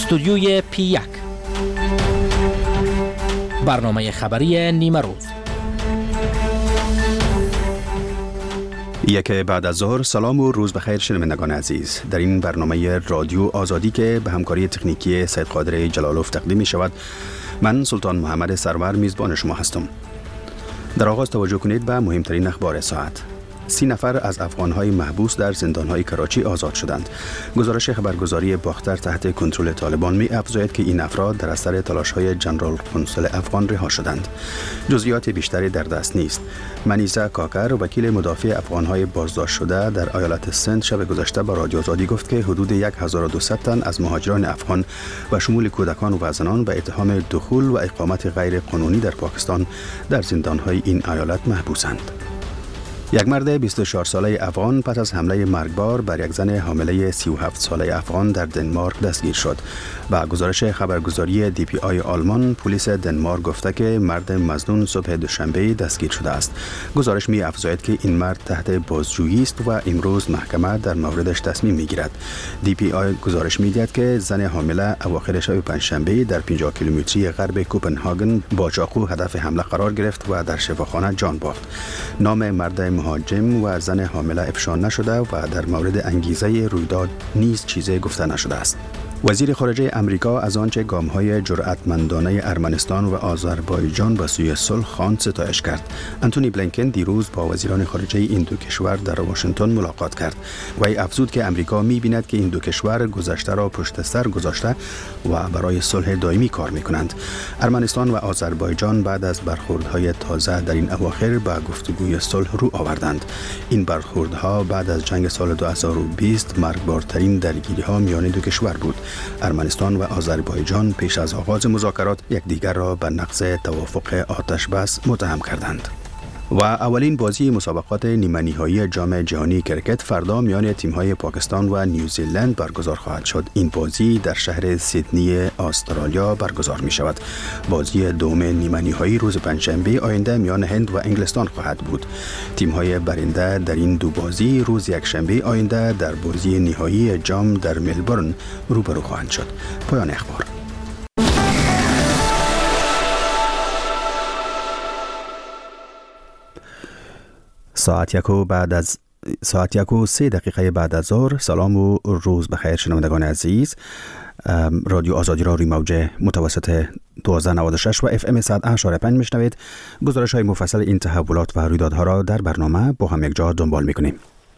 استودیوی P1 برنامه خبری نیمه روز. یک بعد از ظهر. سلام و روز بخیر شنوندگان عزیز. در این برنامه رادیو آزادی که به همکاری تکنیکی سید قادر جلالوف تقدیم می شود، من سلطان محمد سرور میزبان شما هستم. در آغاز توجه کنید به مهمترین اخبار ساعت. 30 نفر از افغان‌های محبوس در زندان‌های کراچی آزاد شدند. گزارش خبرگزاری باختر تحت کنترل طالبان می‌افزاید که این افراد در اثر تلاش‌های جنرال قنصل افغان رها شدند. جزئیات بیشتری در دست نیست. منیزه کاکر، وکیل مدافع افغان‌های بازداشت شده در ایالت سند، شب گذشته به رادیو آزادی گفت که حدود 1200 تن از مهاجران افغان و شمول کودکان و زنان به اتهام دخول و اقامت غیر قانونی در پاکستان در زندان‌های این ایالت محبوسند. یک مرد 24 ساله افغان پس از حمله مرگبار بر یک زن حامله 37 ساله افغان در دنمارک دستگیر شد. با گزارش خبرگزاری DPI آلمان، پلیس دنمارک گفته که مرد مظنون صبح دوشنبه دستگیر شده است. گزارش می افزاید که این مرد تحت بازجویی است و امروز محکمه در موردش تصمیم می گیرد. DPI گزارش می دهد که زن حامله اواخر شب پنجشنبه در 50 کیلومتری غرب کوپنهاگن با چاقو هدف حمله قرار گرفت و در شفاخانه جان باخت. نام مرد مهاجم و زن حامله افشا نشده و در مورد انگیزه رویداد نیز چیزی گفته نشده است. وزیر خارجه امریکا از آنچه گام‌های جرأتمندانه ارمنستان و آذربایجان به سوی صلح خواند ستایش کرد. انتونی بلینکن دیروز با وزیران خارجه این دو کشور در واشنگتن ملاقات کرد. وی افزود که امریکا می‌بیند که این دو کشور گذشته را پشت سر گذاشته و برای صلح دائمی کار می‌کنند. ارمنستان و آذربایجان بعد از برخوردهای تازه در این اواخر به گفتگوی صلح رو آوردند. این برخوردها بعد از جنگ سال 2020 مرگبارترین درگیری‌ها میان دو کشور بود. ارمنستان و آذربایجان پیش از آغاز مذاکرات یکدیگر را به نقض توافق آتش بس متهم کردند. و اولین بازی مسابقات نیمه نهایی جام جهانی کرکت فردا میان تیم‌های پاکستان و نیوزیلند برگزار خواهد شد. این بازی در شهر سیدنی استرالیا برگزار می شود. بازی دوم نیمه نهایی روز پنجشنبه آینده میان هند و انگلستان خواهد بود. تیم‌های برنده در این دو بازی روز یکشنبه آینده در بازی نهایی جام در ملبورن روبرو خواهند شد. پایان اخبار. ساعت 1:03 بعد از ظهر. سلام و روز بخیر شنوندگان عزیز. رادیو آزادی را روی موج متوسط 1296 و FM 100.5 میشنوید. گزارش های مفصل این تحولات و رویدادها را در برنامه با هم یک جا دنبال میکنیم.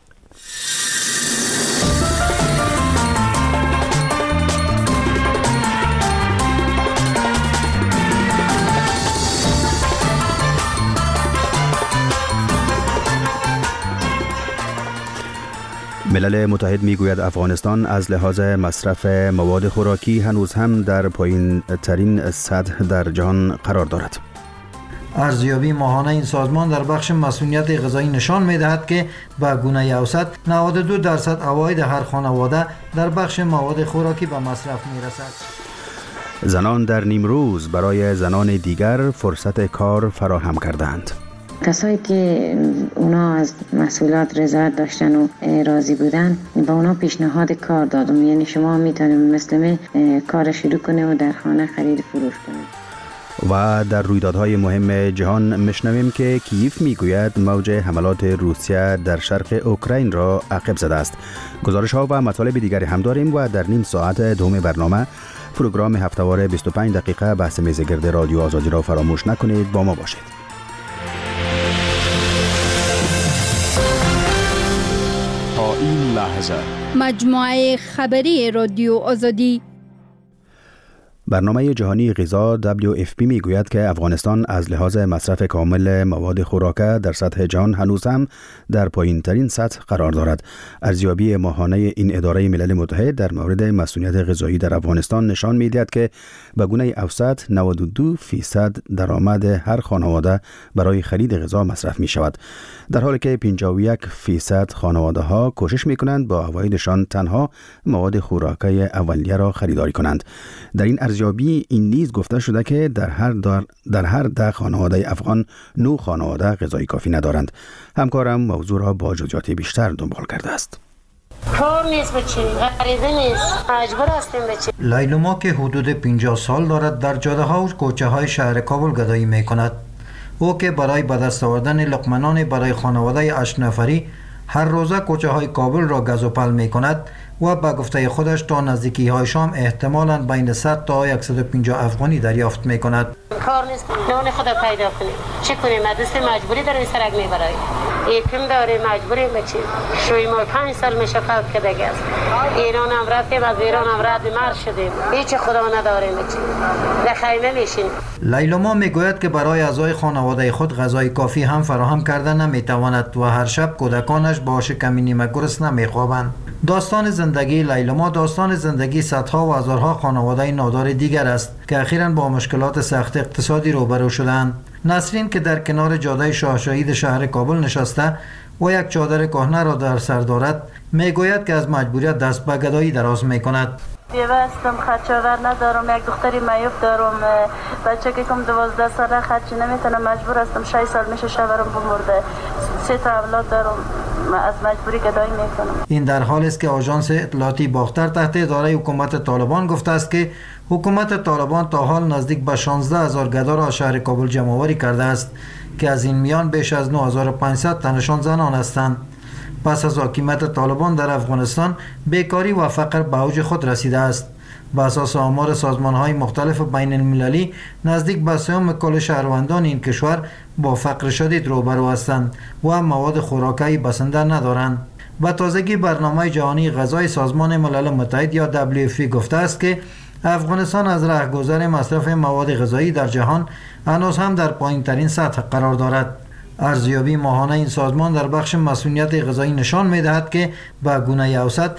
ملل متحد میگوید افغانستان از لحاظ مصرف مواد خوراکی هنوز هم در پایین ترین سطح در جهان قرار دارد. ارزیابی ماهانه این سازمان در بخش مسئولیت غذایی نشان می‌دهد که به گونه اوسط 92% عواید هر خانواده در بخش مواد خوراکی به مصرف میرسد. زنان در نیمروز برای زنان دیگر فرصت کار فراهم کردند. کسایی که اونا از مسئولیت رضایت داشتن و راضی بودن با اونا پیشنهاد کار دادم. یعنی شما میتونید مثل کار شروع کنه و در خانه خرید فروش کنه. و در رویدادهای مهم جهان میشنویم که کیف میگوید موج حملات روسیه در شرق اوکراین را عقب زده است. گزارش ها و مطالب دیگری هم داریم و در نیم ساعت دوم برنامه پروگرام هفته‌وار 25 دقیقه بحث میزگرد رادیو آزادی را فراموش نکنید. با ما باشید. این لحظه مجموعه خبری رادیو آزادی. برنامه جهانی غذا WFP میگوید که افغانستان از لحاظ مصرف کامل مواد خوراکه در سطح جهان هنوز هم در پایین ترین سطح قرار دارد. ارزیابی ماهانه این اداره ملل متحد در مورد مسئولیت غذایی در افغانستان نشان میدهد که به گونه اوسط 92% درآمد هر خانواده برای خرید غذا مصرف می شود، در حالی که 51% خانواده ها کوشش می کنند با عوایدشان تنها مواد خوراکی اولیه را خریداری کنند. در این ارزیابی این نیز گفته شده که در هر 10 خانواده افغان 9 خانواده غذای کافی ندارند. همکارم موضوع را با جزئیات بیشتر دنبال کرده است. کار نیست بچی، غریبه نیست، مجبور هستیم بچی. لیلما که حدود 50 سال دارد در جاده ها و کوچه های شهر کابل گدایی می کند. او که برای به دست آوردن لقمنان برای خانواده 8 نفری هر روزه کوچه های کابل را گز و پل می کند و به گفته خودش تا نزدیکی های شام احتمالاً بین 100 تا 150 افغانی دریافت می کند. کار نیست، نان خود پیدا کنیم. چه کنیم؟ دست مجبوری داریم سرک میبریم. یکم داریم مجبوریم بچیم. شوی ما 5 سال میشه فوت کردگی است. ایران هم رفتیم، از ایران هم رد مرد شدیم. هیچ خدا نداریم بچیم. در خیمه میشیم. لیلما میگوید که برای اعضای خانواده خود غذای کافی هم فراهم کرده نمیتواند و هر شب کودکانش با شکمی نیمه گرسنه نمیخوابند. داستان زندگی لیلما داستان زندگی صدها و هزارها خانواده نادار دیگر است که اخیراً با مشکلات سخت اقتصادی روبرو شدند. نسرین که در کنار جاده شاه شهید شهر کابل نشسته و یک چادر کهنه را در سر دارد میگوید که از مجبوریت دست به گدایی دراز میکند. بیوه هستم، خرچاور ندارم، یک دختری معیوب دارم، بچه که کم 12 ساله خرچی نمیتونم، مجبور هستم 6 سال میشه شوهرم بمرده، 3 تا اولاد دارم، از مجبوری گدایی میکنم. این در حالی است که آژانس اطلاعاتی باختر تحت اداره حکومت طالبان گفته است که حکومت طالبان تا حال نزدیک به 16,000 گدا را شهر کابل جمع آوری کرده است که از این میان بیش از 9,500 تنشان زنان هستند. پس از حکومت طالبان در افغانستان بیکاری و فقر به اوج خود رسیده است. به اساس آمار سازمان‌های مختلف بین المللی نزدیک به سوم کل شهروندان این کشور با فقر شدید روبرو هستند و مواد خوراکی بسنده ندارند. به تازگی برنامه جهانی غذای سازمان ملل متحد یا WFP گفته است که افغانستان از رهگذر مصرف مواد غذایی در جهان هنوز هم در پایین‌ترین سطح قرار دارد. ارزیابی ماهانه این سازمان در بخش مسئولیت غذایی نشان می‌دهد که به گونه اوسط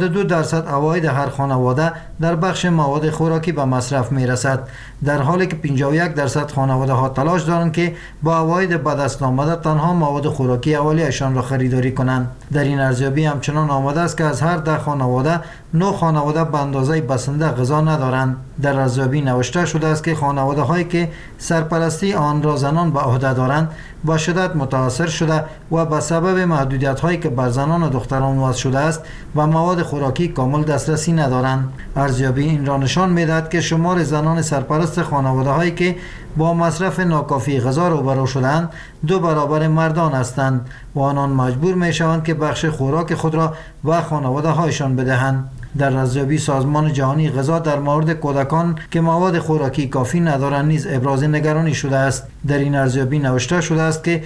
92% عواید هر خانواده در بخش مواد خوراکی به مصرف می‌رسد، در حالی که 51% خانواده‌ها تلاش دارند که با عواید به دست آمده تنها مواد خوراکی اولیه‌شان را خریداری کنند. در این ارزیابی همچنان آمده است که از هر 10 خانواده 9 خانواده به اندازه بسنده غذا ندارند. در ارزیابی نوشته شده است که خانواده‌هایی که سرپرستی آن را زنان به عهده دارند با شدت متاثر شده و به سبب محدودیت‌هایی که بر زنان و دختران وضع شده است و مواد خوراکی کامل دسترسی ندارند. ارزیابی این را نشان می‌دهد که شمار زنان سرپرست خانواده‌هایی که با مصرف ناکافی غذا روبرو شدند 2 برابر مردان هستند و آنان مجبور می‌شوند که بخش خوراک خود را به خانواده‌هایشان بدهند. در ارزیابی سازمان جهانی غذا در مورد کودکان که مواد خوراکی کافی ندارند نیز ابراز نگرانی شده است. در این ارزیابی نوشته شده است که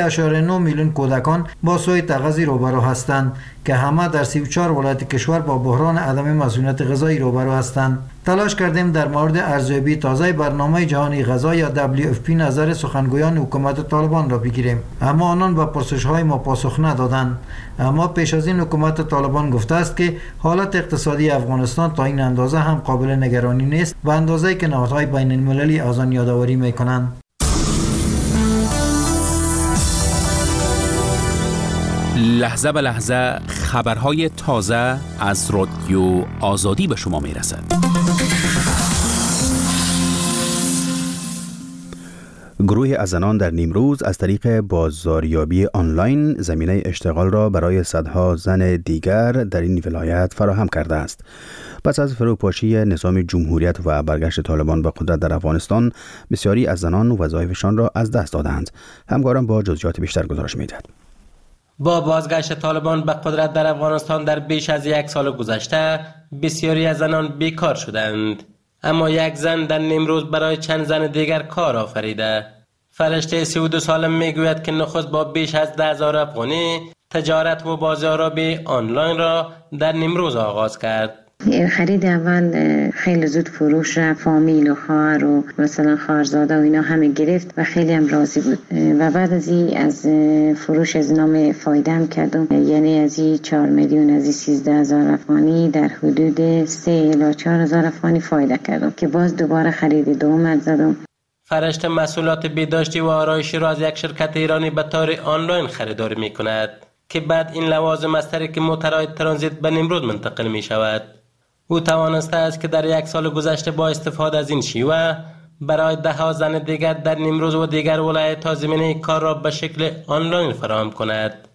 3.9 میلیون کودکان با سوء تغذیه روبرو هستند که همه در 34 ولایت کشور با بحران عدم مسئولیت غذایی روبرو هستند. تلاش کردیم در مورد ارزیابی تازه برنامه جهانی غذا یا WFP نظر سخنگویان حکومت طالبان را بگیریم، اما آنان به پرسش‌های ما پاسخ ندادند. اما پیش از این حکومت طالبان گفته است که حالت اقتصادی افغانستان تا این اندازه هم قابل نگرانی نیست و اندازه‌ای که نهادهای بین المللی از آن یادآوری می‌کنند. لحظه به لحظه خبرهای تازه از رادیو آزادی به شما میرسد. گروهی از زنان در نیمروز از طریق بازاریابی آنلاین زمینه اشتغال را برای صدها زن دیگر در این ولایت فراهم کرده است. پس از فروپاشی نظام جمهوریت و برگشت طالبان به قدرت در افغانستان، بسیاری از زنان وظایفشان را از دست دادند. همکارم با جزئیات بیشتر گزارش می‌دهد. با بازگشت طالبان به قدرت در افغانستان در بیش از 1 سال گذشته، بسیاری از زنان بیکار شدند. اما یک زن در نیمروز برای چند زن دیگر کار آفریده. فرشته 32 ساله میگوید که نخست با بیش از 10,000 افغانی تجارت و بازاریابی آنلاین را در نیمروز آغاز کرد. خرید اول خیلی زود فروش را فامیل و خواهر و مثلا خواهرزاده و اینا همه گرفت و خیلی هم راضی بود. و بعد از این از فروش از نام فایده هم کردم، یعنی از این 4 میلیون از این 13,000 افغانی در حدود 3 الی 4,000 افغانی فایده کردم که باز دوباره خرید دوم زدم. فرشته مسئولات بهداشتی و آرایشی را از یک شرکت ایرانی به طور آنلاین خریداری می کند که بعد این لوازم از طریق موترهای ترانزیت به نیمروز منتقل می شود. او توانسته است که در 1 سال گذشته با استفاده از این شیوه برای 10 زن دیگر در نیمروز و دیگر ولایت‌ها زمینه کار را به شکل آنلاین فراهم کند.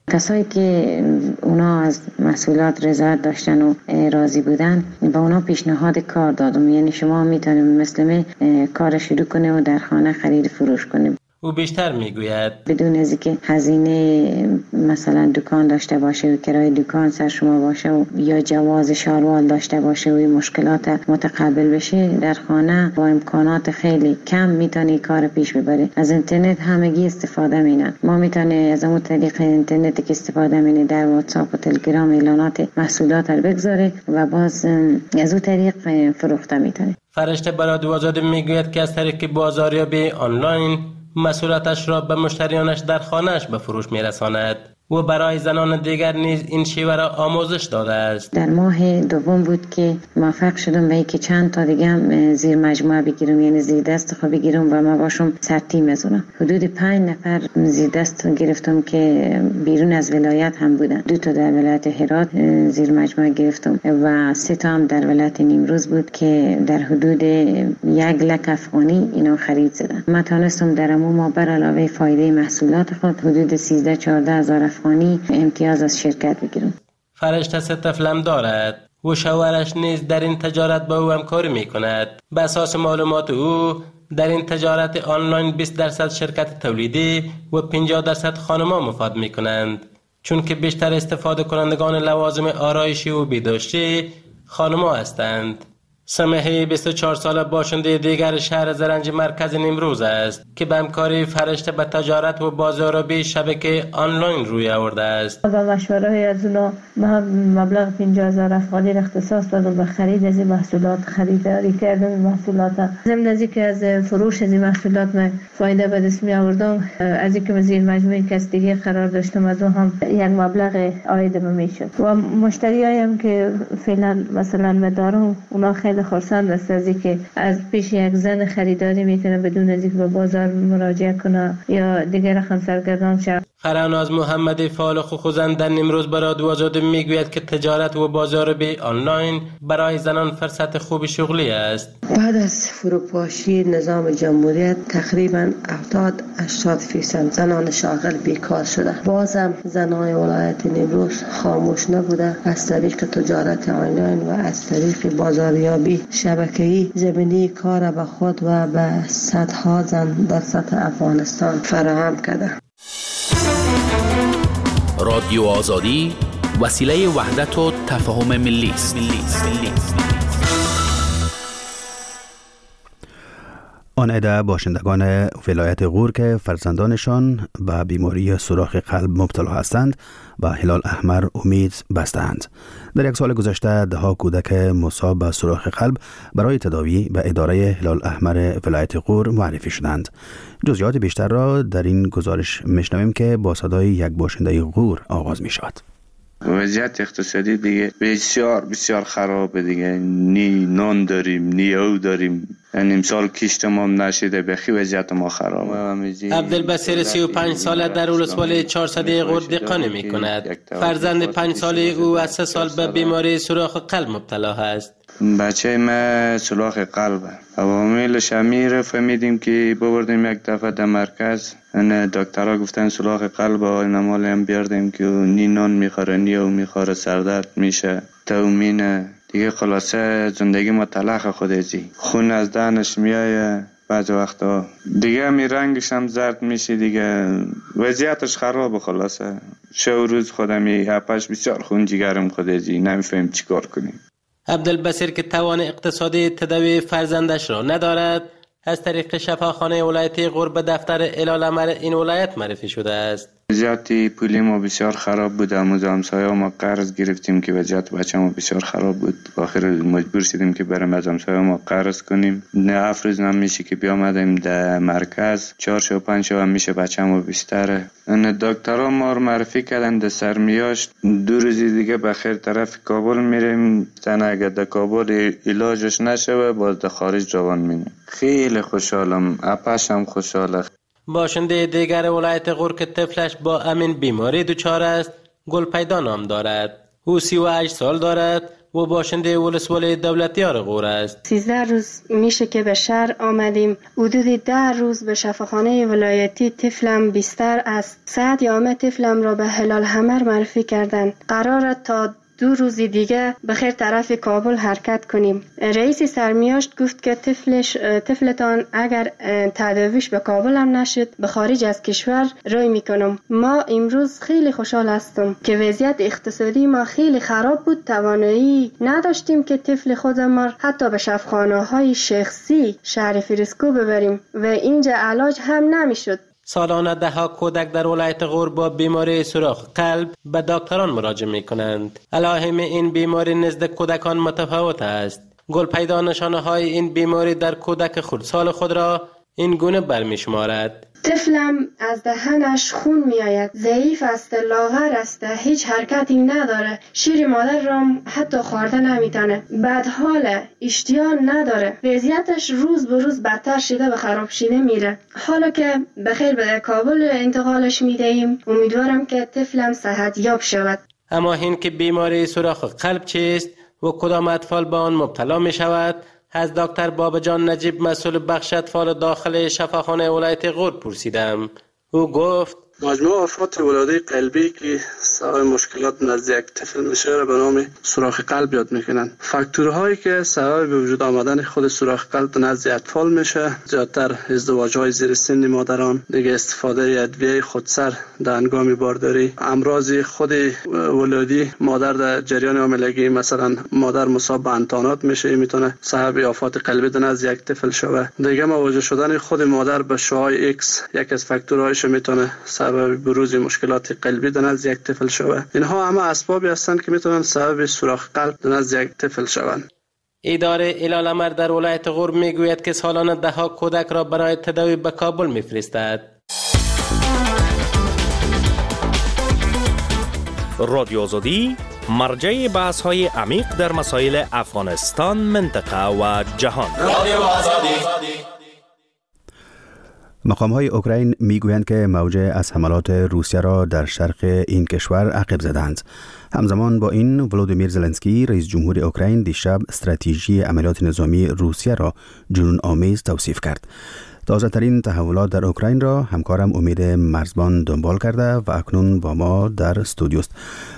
کسایی که اونا از محصولات رضایت داشتن و راضی بودن با اونا پیشنهاد کار دادم. یعنی شما میتونید مثل کار شروع کنه و در خانه خرید فروش کنه. او بیشتر میگوید بدون از اینکه هزینه مثلا دکان داشته باشه و کرای دکان سر شما باشه و یا جواز شاروال داشته باشه و مشکلات متقابل بشه، در خانه با امکانات خیلی کم میتونی کار پیش ببره. از اینترنت همگی استفاده مینن. ما میتونی از اون طریق اینترنتی که استفاده مینه در واتساپ و تلگرام اعلانات محصولات رو بگذاره و باز از اون طریق فروخته میتونه. فرشته برادو آزاد میگوید که از طریق بازاریابی آنلاین محصولاتش را به مشتریانش در خانهش به فروش میرساند و برای زنان دیگر نیز این شیوه را آموزش داده است. در ماه دوم بود که موفق شدم به اینکه چند تا دیگه هم زیر مجموعه بگیرم، یعنی زیر دست خود بگیرم و ما باشم سرتیم بزنم. حدود 5 نفر زیر دست گرفتم که بیرون از ولایت هم بودن. 2 تا در ولایت هرات زیر مجموعه گرفتم و 3 تا هم در ولایت نیمروز بود که در حدود 1 لک افغانی اینا خرید زدن. من تونستم در ما بر علاوه فایده محصولات خود حدود 13-14 هزار افغانی امتیاز از شرکت بگیرم. فرشته 3 طفلم دارد و شوهرش نیز در این تجارت با او همکاری میکند. به اساس معلومات او در این تجارت آنلاین 20% شرکت تولیدی و 50% خانم‌ها مفاد میکنند، چون که بیشتر استفاده کنندگان لوازم آرایشی و بهداشتی خانم‌ها هستند. سمیحه 24 ساله باشنده دیگر شهر زرنج مرکز نیمروز است که به همکاری فرشته به تجارت و بازاریابی شبکه آنلاین روی آورده است. با مشوره از اونا مبلغ 50,000 افغانی اختصاص دادم به خرید از این محصولات، خریداری کردم این محصولات. ضمن از اینکه از فروش از این محصولات من فایده به دست می آوردم، از اینکه زیر مجموعه کسبی قرار داشتم از اون هم یک مبلغ عاید میشد و مشتریایم که فعلا مثلا مدارم اونا خیلی خرسند است از اینکه از پیش یک زن خریداری میتونه بدون از اینکه به بازار مراجعه کنه یا دیگر رقم سرگردان شه. خراناز محمد فالخ خوزند در نیمروز برای دوازده میگوید که تجارت و بازاریابی آنلاین برای زنان فرصت خوب شغلی است. بعد از فروپاشی نظام جمهوریت تقریبا 70-80% زنان شاغل بیکار شده. بازم زنان ولایت نیمروز خاموش نبوده. از طریق تجارت آنلاین و از طریق بازاریابی شبکه‌ای زمینی کار به خود و به صدها زن در سطح افغانستان فراهم کرده. رادیو آزادی وسیله وحدت و تفاهم ملی است. آن عده باشندگان ولایت غور که فرزندانشان به بیماری سوراخ قلب مبتلا هستند و هلال احمر امید بستند. در 1 سال گذشته دهها کودک مصاب به سوراخ قلب برای تداوی به اداره هلال احمر ولایت غور معرفی شدند. جزئیات بیشتر را در این گزارش میشنویم که با صدای یک باشنده غور آغاز می شود. وضعیت اقتصادی دیگه بسیار خرابه دیگه. نی نان داریم نی او داریم. یعنی امسال کشت ما نشده، بخی وضعیت ما خرابه. عبدالبصیر 35 ساله در ولسوالی 400 غور دهقانی می کند. فرزند 5 ساله او از 3 سال به بیماری سوراخ قلب مبتلا است. بچه ما سوراخ قلبه. عواملش امیر فهمیدیم که ببردیم یک دفعه در مرکز. دکترها گفتن سوراخ قلب نمال هم بیاردیم که نی نان میخوره نی او میخوره، سردرد میشه، تومینه دیگه. خلاصه زندگی ما تلخ خودزی، خون از دهنش میایه بعض وقتا دیگه، می رنگش هم زرد میشه دیگه. وضعیتش خرابه. خلاصه شو روز خودمی هپش بسیار خون جگرم خودزی، نمیفهم چی کار کنیم. عبدالبصیر که توان اقتصادی تداوی فرزندش را ندارد، از طریق شفاخانه ولایت غور به دفتر هلال احمر این ولایت معرفی شده است. وضعیت پولی ما بسیار خراب بود. از همسایه ما قرض گرفتیم که وضعیت بچه ما بسیار خراب بود. آخر مجبور شدیم که بریم از همسایه ما قرض کنیم. نه افروز نمیشه که بیامدیم در مرکز 4 شو 5 شو هم میشه بچه ما بیشتره. دکترها ما رو معرفی کردن در سرمیاش 2 روز دیگه بخیر طرف کابل میریم. زنه اگر در کابل علاجش نشه باز در خارج جوان مینیم. خیلی خوشحالم، اپش هم خوشحاله. باشنده دیگر ولایت غور که طفلش با امین بیماری دچار است، گلپیدا نام دارد. او 38 سال دارد و باشنده ولسوالی دولتیار غور است. 13 روز میشه که به شهر آمدیم. حدود 10 روز به شفاخانه ولایتی طفلم بیستر است. ساعت یامه طفلم را به هلال حمر معرفی کردند. قراره تا 2 روز دیگه به خیر طرف کابل حرکت کنیم. رئیس سرمیاشت گفت که طفلتان اگر تداویش به کابل هم نشد به خارج از کشور روی میکنم. ما امروز خیلی خوشحال هستم که وضعیت اقتصادی ما خیلی خراب بود. توانایی نداشتیم که طفل خودمان حتی به شفاخانه های شخصی شهر فریسکو ببریم و اینجا علاج هم نمیشد. سالانه ده‌ها کودک در ولایت غور با بیماری سوراخ قلب به دکتران مراجعه می کنند. علائم این بیماری نزد کودکان متفاوت است. گل پیدا نشانه های این بیماری در کودک خردسال خود را این گونه برمی شمارد: طفلم از دهنش خون می آید، ضعیف است، لاغر است، هیچ حرکتی نداره، شیر مادر را حتی خورده نمیتونه، بدحاله، اشتها نداره، وضعیتش روز به روز بدتر شده و خراب شده میره. حالا که بخیر به کابل انتقالش میدهیم، امیدوارم که طفلم صحت یاب شود. اما این که بیماری سوراخ قلب چیست و کدام اطفال به آن مبتلا می شود، از دکتر بابجان نجیب مسئول بخش اطفال داخل شفاخانه ولایت غور پرسیدم. او گفت مجموع آفات ولادت قلبی که سبب مشکلات نزد یک طفل میشه را به نام سوراخ قلب یاد میکنن. فاکتورهایی که سبب به وجود آمدن خود سوراخ قلب نزد اطفال میشه زیادتر ازدواج‌های زیر سن مادران، دیگه استفاده ادویه خودسر در هنگام بارداری، امراض خود ولادی مادر در جریان حاملگی، مثلا مادر مصاب به انتانات میشه، میتونه سبب آفات قلبی نزد یک طفل شوه. دیگه مواجه شدن خود مادر به شعاع ایکس یک از فاکتورهایش میتونه سبب بروز مشکلات قلبی در نزد یک طفل شود. اینها همه اسبابی هستند که میتونن سبب سوراخ قلب در نزد یک طفل شوند. اداره الالمر در ولایت غور میگوید که سالانه ده‌ها کودک را برای تداوی به کابل میفرستد. رادیو آزادی مرجع بحث‌های عمیق در مسائل افغانستان، منطقه و جهان. رادیو آزادی. مقام‌های اوکراین میگویند که موجه از حملات روسیه را در شرق این کشور عقب زدند. همزمان با این ولودیمیر زلنسکی رئیس جمهور اوکراین دیشب استراتژی عملیات نظامی روسیه را جنون آمیز توصیف کرد. تازه ترین تحولات در اوکراین را همکارم امید مرزبان دنبال کرده و اکنون با ما در استودیو است.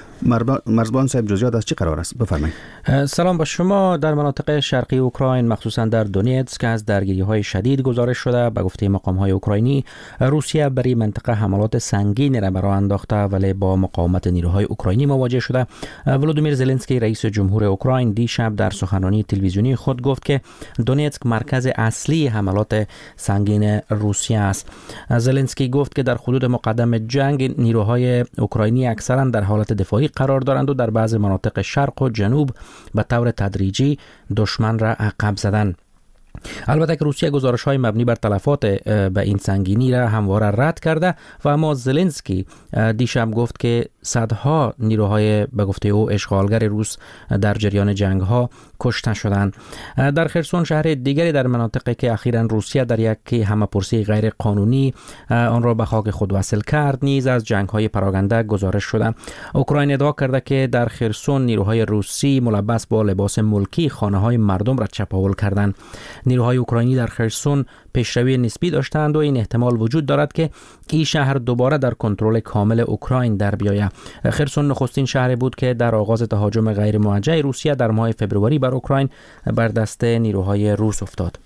مرزبان صاحب، جزئیات از چی قرار است؟ بفرمایید. سلام با شما. در مناطق شرقی اوکراین مخصوصا در دونیتسک از درگیری‌های شدید گزارش شده. به گفته مقام‌های اوکراینی روسیه بر این منطقه حملات سنگین را راه انداخته ولی با مقاومت نیروهای اوکراینی مواجه شده. ولودیمیر زلنسکی رئیس جمهور اوکراین دیشب در سخنرانی تلویزیونی خود گفت که دونیتسک مرکز اصلی حملات سنگین روسیه است. زلنسکی گفت که در حدود مقدم جنگ نیروهای اوکراینی اکثرا در حالت دفاعی قرار دارند و در بعض مناطق شرق و جنوب به طور تدریجی دشمن را عقب زدند. البته که روسیه گزارش‌های مبنی بر تلفات به این سنگینی را همواره رد کرده و اما زلنسکی دیشب گفت که صدها نیروهای به گفته او اشغالگر روس در جریان جنگ‌ها کشته شدند. در خرسون شهر دیگری در مناطقی که اخیراً روسیه در یک همه‌پرسی غیر قانونی آن را به خاک خود وصل کرد نیز از جنگ‌های پراکنده گزارش شده. اوکراین ادعا کرده که در خرسون نیروهای روسی ملبس با لباس ملکی خانه‌های مردم را چپاول کردند. نیروهای اوکراینی در خرسون پیشروی نسبی داشتند و این احتمال وجود دارد که این شهر دوباره در کنترل کامل اوکراین در بیاید. خرسون نخستین شهری بود که در آغاز تهاجم غیر موجه روسیه در ماه فوریه بر اوکراین بر دست نیروهای روس افتاد.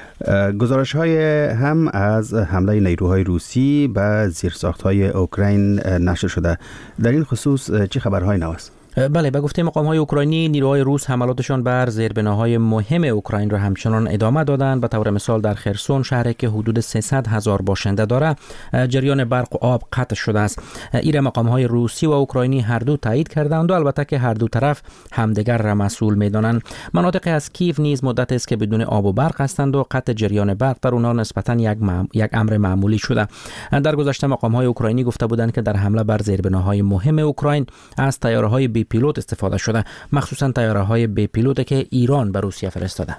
گزارش‌های هم از حمله نیروهای روسی به زیرساخت‌های اوکراین نشر شده. در این خصوص چه خبرهای نو است؟ بله، به گفته مقام‌های اوکراینی نیروهای روس حملاتشان بر زیربناهای مهم اوکراین را همچنان ادامه دادند. به طور مثال در خرسون شهری که حدود 300,000 باشنده دارد جریان برق و آب قطع شده است. این مقام‌های روسی و اوکراینی هر دو تایید کردند و البته که هر دو طرف همدیگر را مسئول می‌دانند. مناطق از کیف نیز مدت است که بدون آب و برق هستند و قطع جریان برق در آنها نسبتاً یک امر معمولی شده. در گذشته مقام‌های اوکراینی گفته بودند که در حمله بر زیربناهای مهم اوکراین از طیاره‌های بی پیلوت استفاده شده، مخصوصا طیاره‌های بی پیلوت که ایران به روسیه فرستاده.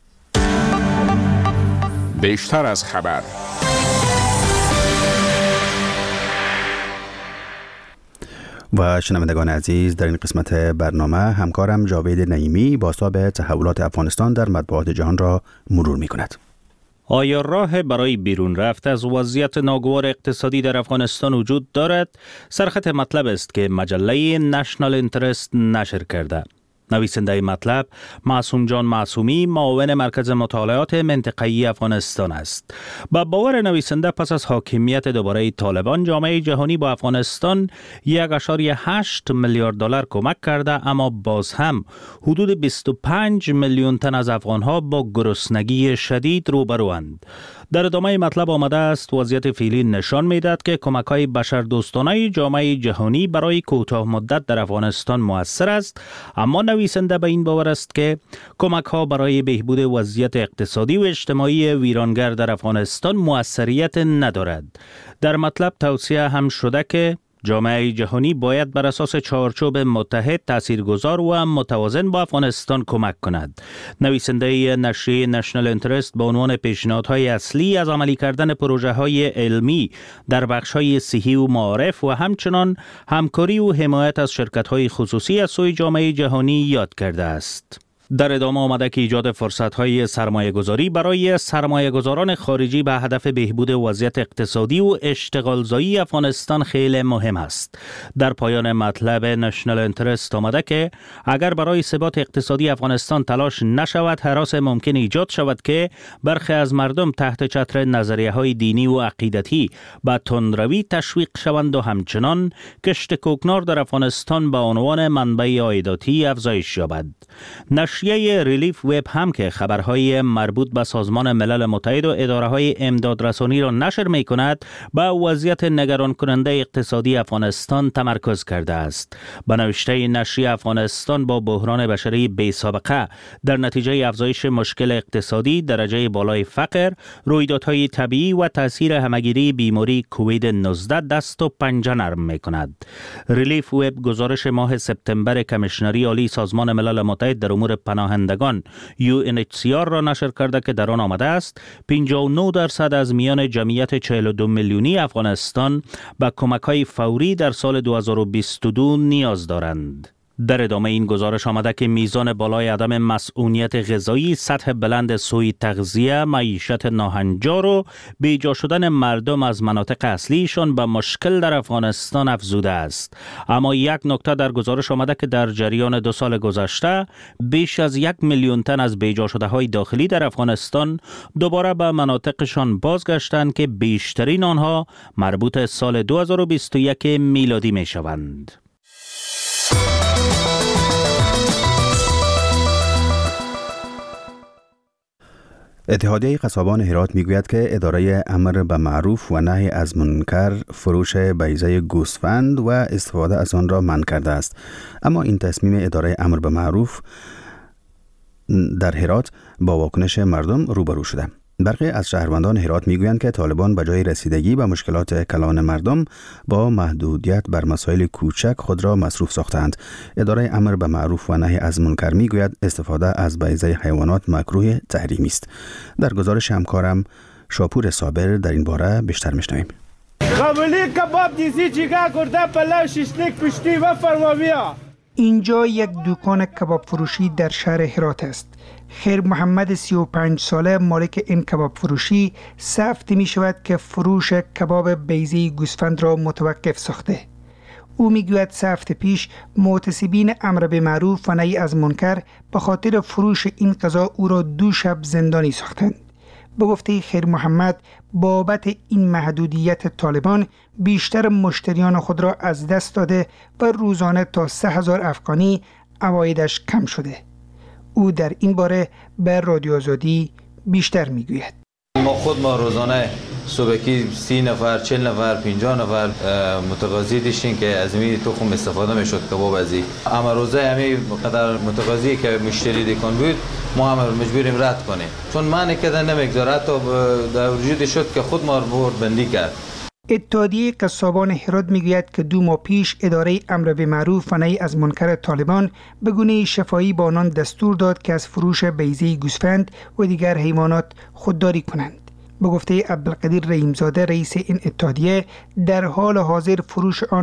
بیشتر از خبر. و شنوندگان عزیز، در این قسمت برنامه همکارم جاوید نعیمی بازتاب تحولات افغانستان در مطبوعات جهان را مرور می کند. آیا راه برای بیرون رفت از وضعیت ناگوار اقتصادی در افغانستان وجود دارد؟ سرخط مطلب است که مجله نشنال اینترست نشر کرده. نویسنده مطلب معصوم جان معصومی، معاون مرکز مطالعات منطقه‌ای افغانستان است. با باور نویسنده پس از حاکمیت دوباره طالبان، جامعه جهانی با افغانستان 1.8 میلیارد دلار کمک کرده، اما باز هم حدود 25 میلیون تن از افغانها با گرسنگی شدید روبروند. در ادامه مطلب آمده است وضعیت فعلی نشان می‌دهد که کمک‌های بشردوستانه جامعه جهانی برای کوتاه مدت در افغانستان مؤثر است، اما نویسنده به این باور است که کمک‌ها برای بهبود وضعیت اقتصادی و اجتماعی ویرانگر در افغانستان موثریت ندارد. در مطلب توصیه هم شده که جامعه جهانی باید بر اساس چارچوب متحد، تاثیرگذار و متوازن با افغانستان کمک کند. نویسنده نشریه نشنال اینترست با عنوان پیشنهادهای اصلی از عملی کردن پروژه‌های علمی در بخش‌های صحی و معارف و همچنان همکاری و حمایت از شرکت‌های خصوصی از سوی جامعه جهانی یاد کرده است. در ادامه آمده که ایجاد فرصت‌های سرمایه‌گذاری برای سرمایه‌گذاران خارجی به هدف بهبود وضعیت اقتصادی و اشتغالزایی افغانستان خیلی مهم است. در پایان مطلب نشنال اینترست آمده که اگر برای ثبات اقتصادی افغانستان تلاش نشود، هراس ممکن ایجاد شود که برخی از مردم تحت چتر نظریه‌های دینی و عقیدتی به تندروی تشویق شوند و همچنان کشت کوکنار در افغانستان به عنوان منبع عایداتی افزایش یابد. نشریه ریلیف وب هم که خبرهای مربوط به سازمان ملل متحد و اداره‌های امدادرسانی را نشر می‌کند، به وضعیت نگران کننده اقتصادی افغانستان تمرکز کرده است. به نوشته نشریه، افغانستان با بحران بشری بی‌سابقه در نتیجه افزایش مشکل اقتصادی، درجه بالای فقر، رویدادهای طبیعی و تاثیر همگیری بیماری کووید 19 دست و پنجه نرم می‌کند. ریلیف وب گزارش ماه سپتامبر کمیشنری عالی سازمان ملل متحد در امور پناهندگان UNHCR را نشر کرده که در آن آمده است 59% از میان جمعیت 42 میلیونی افغانستان به کمک‌های فوری در سال 2022 نیاز دارند. در ادامه این گزارش آمده که میزان بالای عدم مسئولیت غذایی، سطح بلند سوء تغذیه، معیشت ناهنجار و بیجا شدن مردم از مناطق اصلیشان به مشکل در افغانستان افزوده است. اما یک نکته در گزارش آمده که در جریان 2 سال گذشته بیش از 1 میلیون تن از بیجا شده های داخلی در افغانستان دوباره به مناطقشان بازگشتند که بیشترین آنها مربوط سال 2021 میلادی می شوند. اتحادیه قصابان هرات میگوید که اداره امر به معروف و نهی از منکر فروش بیضه گوسفند و استفاده از آن را منع کرده است. اما این تصمیم اداره امر به معروف در هرات با واکنش مردم روبرو شده. برخی از شهروندان هرات میگویند که طالبان به جای رسیدگی به مشکلات کلان مردم با محدودیت بر مسائل کوچک خود را مصروف ساختند. اداره امر به معروف و نهی از منکر میگوید استفاده از بیضه حیوانات مکروه تحریمی است. در گزارش همکارم شاپور صابر در این باره بیشتر میشنویم. قبولی کباب دیزی چیکار کرده پلاو شیشلیک پشتی و فرماویا. اینجا یک دکان کباب فروشی در شهر هرات است. خیر محمد 35 ساله مالک این کباب فروشی 3 هفته می شود که فروش کباب بیضه گوسفند را متوقف ساخته. او می گوید 3 هفته پیش معتصبین امر به معروف و نهی از منکر به خاطر فروش این غذا او را 2 شب زندانی ساختند. به گفته خیر محمد بابت این محدودیت طالبان بیشتر مشتریان خود را از دست داده و روزانه تا 3000 افغانی عوایدش کم شده. او در این باره به رادیو آزادی بیشتر میگوید. ما روزانه صبحی 30 نفر 40 نفر 50 نفر متقاضی داشتیم که از این تخم استفاده میشد کباب ازی. اما روزه همین قدر متقاضی که مشتری دکان بود ما هم مجبوریم رد کنیم چون معنی کردن نمیگذاره تا در وجود شد که خود ما رو بندی کرد. اتحادیه قصابان هرات میگوید که 2 ماه پیش اداره امر به معروف و نهی از منکر طالبان به گونه شفاهی با آنان دستور داد که از فروش بیضه گوسفند و دیگر حیوانات خودداری کنند. به گفته عبدالقدیر رحیمزاده رئیس این اتحادیه در حال حاضر فروش آن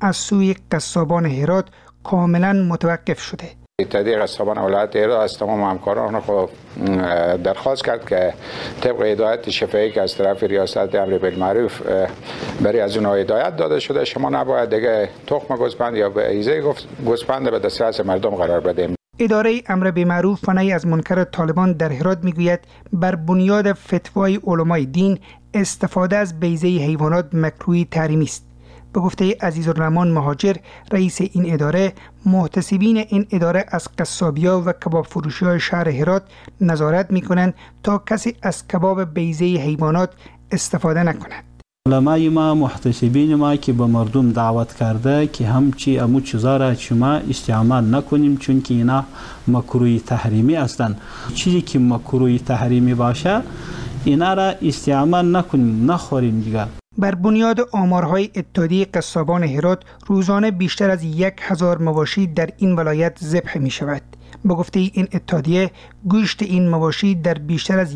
از سوی قصابان هرات کاملا متوقف شده. اتحادیه قصابان ولایت هرات از تمام همکاران خود درخواست کرد که طبق هدایت شفاهی که از طرف ریاست امر بالمعروف برای از اونها هدایت داده شده، شما نباید دیگه تخم گوسفند یا بیضه گوسفند به دسترس مردم قرار بدیم. اداره امر بالمعروف و نهی از منکر طالبان در هرات میگوید بر بنیاد فتوای علمای دین استفاده از بیضه حیوانات مکروه تحریمی است. به گفته عزیزالرحمن مهاجر رئیس این اداره، محتسبین این اداره از قصابی‌ها و کباب فروشی‌های شهر هرات نظارت می‌کنند تا کسی از کباب بیضه حیوانات استفاده نکند. علمای ما، محتسبین ما که به مردم دعوت کرده که همو چیزا را شما استعمال نکنیم چون که اینا مکروه تحریمی هستند. چیزی که مکروه تحریمی باشه اینا را استعمال نکنیم، نخوریم دیگه. بر بنیاد آمارهای اتحادیه قصابان هرات روزانه بیشتر از 1000 مواشی در این ولایت ذبح می شود. به گفته این اتحادیه گوشت این مواشی در بیشتر از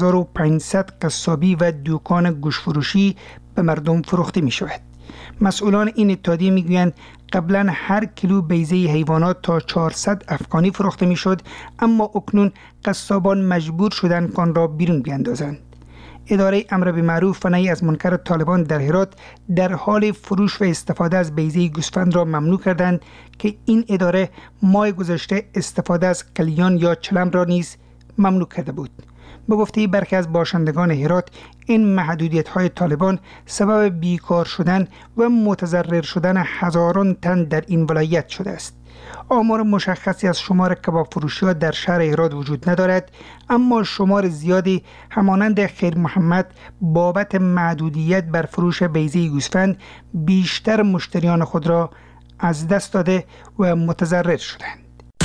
1500 قصابی و دکان گوشت فروشی به مردم فروخته می شود. مسئولان این اتحادیه می گویند قبلا هر کیلو بیضه حیوانات تا 400 افغانی فروخته می شد، اما اکنون قصابان مجبور شدند آن را بیرون بیندازند. اداره امر بالمعروف و نهی از منکر طالبان در هرات در حال فروش و استفاده از بیضه گوسفند را ممنوع کردند که این اداره ماه گذشته استفاده از کلیان یا چلم را نیز ممنوع کرده بود. به گفته برخی از باشندگان هرات این محدودیت‌های طالبان سبب بیکار شدن و متضرر شدن هزاران تن در این ولایت شده است. آمار مشخصی از شمار کباب فروشی‌ها در شهر هرات وجود ندارد، اما شمار زیادی همانند خیر محمد بابت محدودیت بر فروش بیضه گوسفند بیشتر مشتریان خود را از دست داده و متضرر شدند.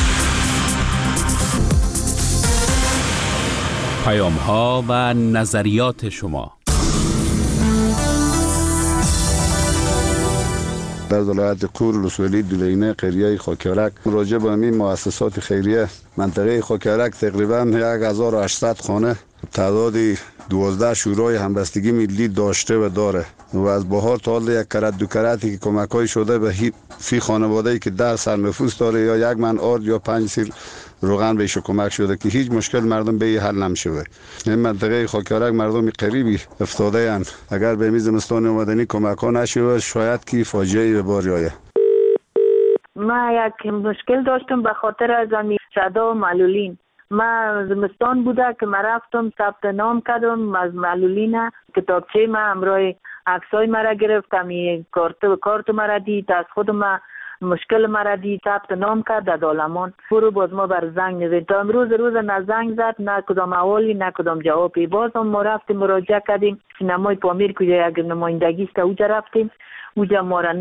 پیام‌ها و نظریات شما در ولایت قور لسولی دولینه قریه خاکیارک راجع به همین مؤسسات خیریه منطقه خاکیارک تقریبا 1800 خانه تعدادی 12 شورای همبستگی ملی داشته و داره و از بهار تا حال یک کرت دو کرتی که کمک‌های شده به فی خانواده‌ای که 10 سر نفوس داره یا 1 من آرد یا 5 سیر روغن بهش کمک شده که هیچ مشکل مردم به حل نمیشه. این منطقه خاکیارک مردم قریبی افتاده اند. اگر به زمستان اومدنی کمک ها نشه شاید که فاجعه به بار آید. ما یک مشکل داشتم به خاطر از شدا و معلولین. ما زمستان بوده که ما رفتم ثبت نام کردم از معلولین، کتابچه ما همراه عکسای مرا گرفت، می کارت مرا دید، از خود ما مشکل مرا دید، ثبت نام کرد در دالمان. برو باز ما بر زنگ نزد تا امروز نه زنگ زد، نه کدام احوالی، نه کدام جوابی. باز ما رفتیم مراجعه کردیم سینمای پامیر کجا یک نمایندگی است اونجا رفتیم، اونجا ما را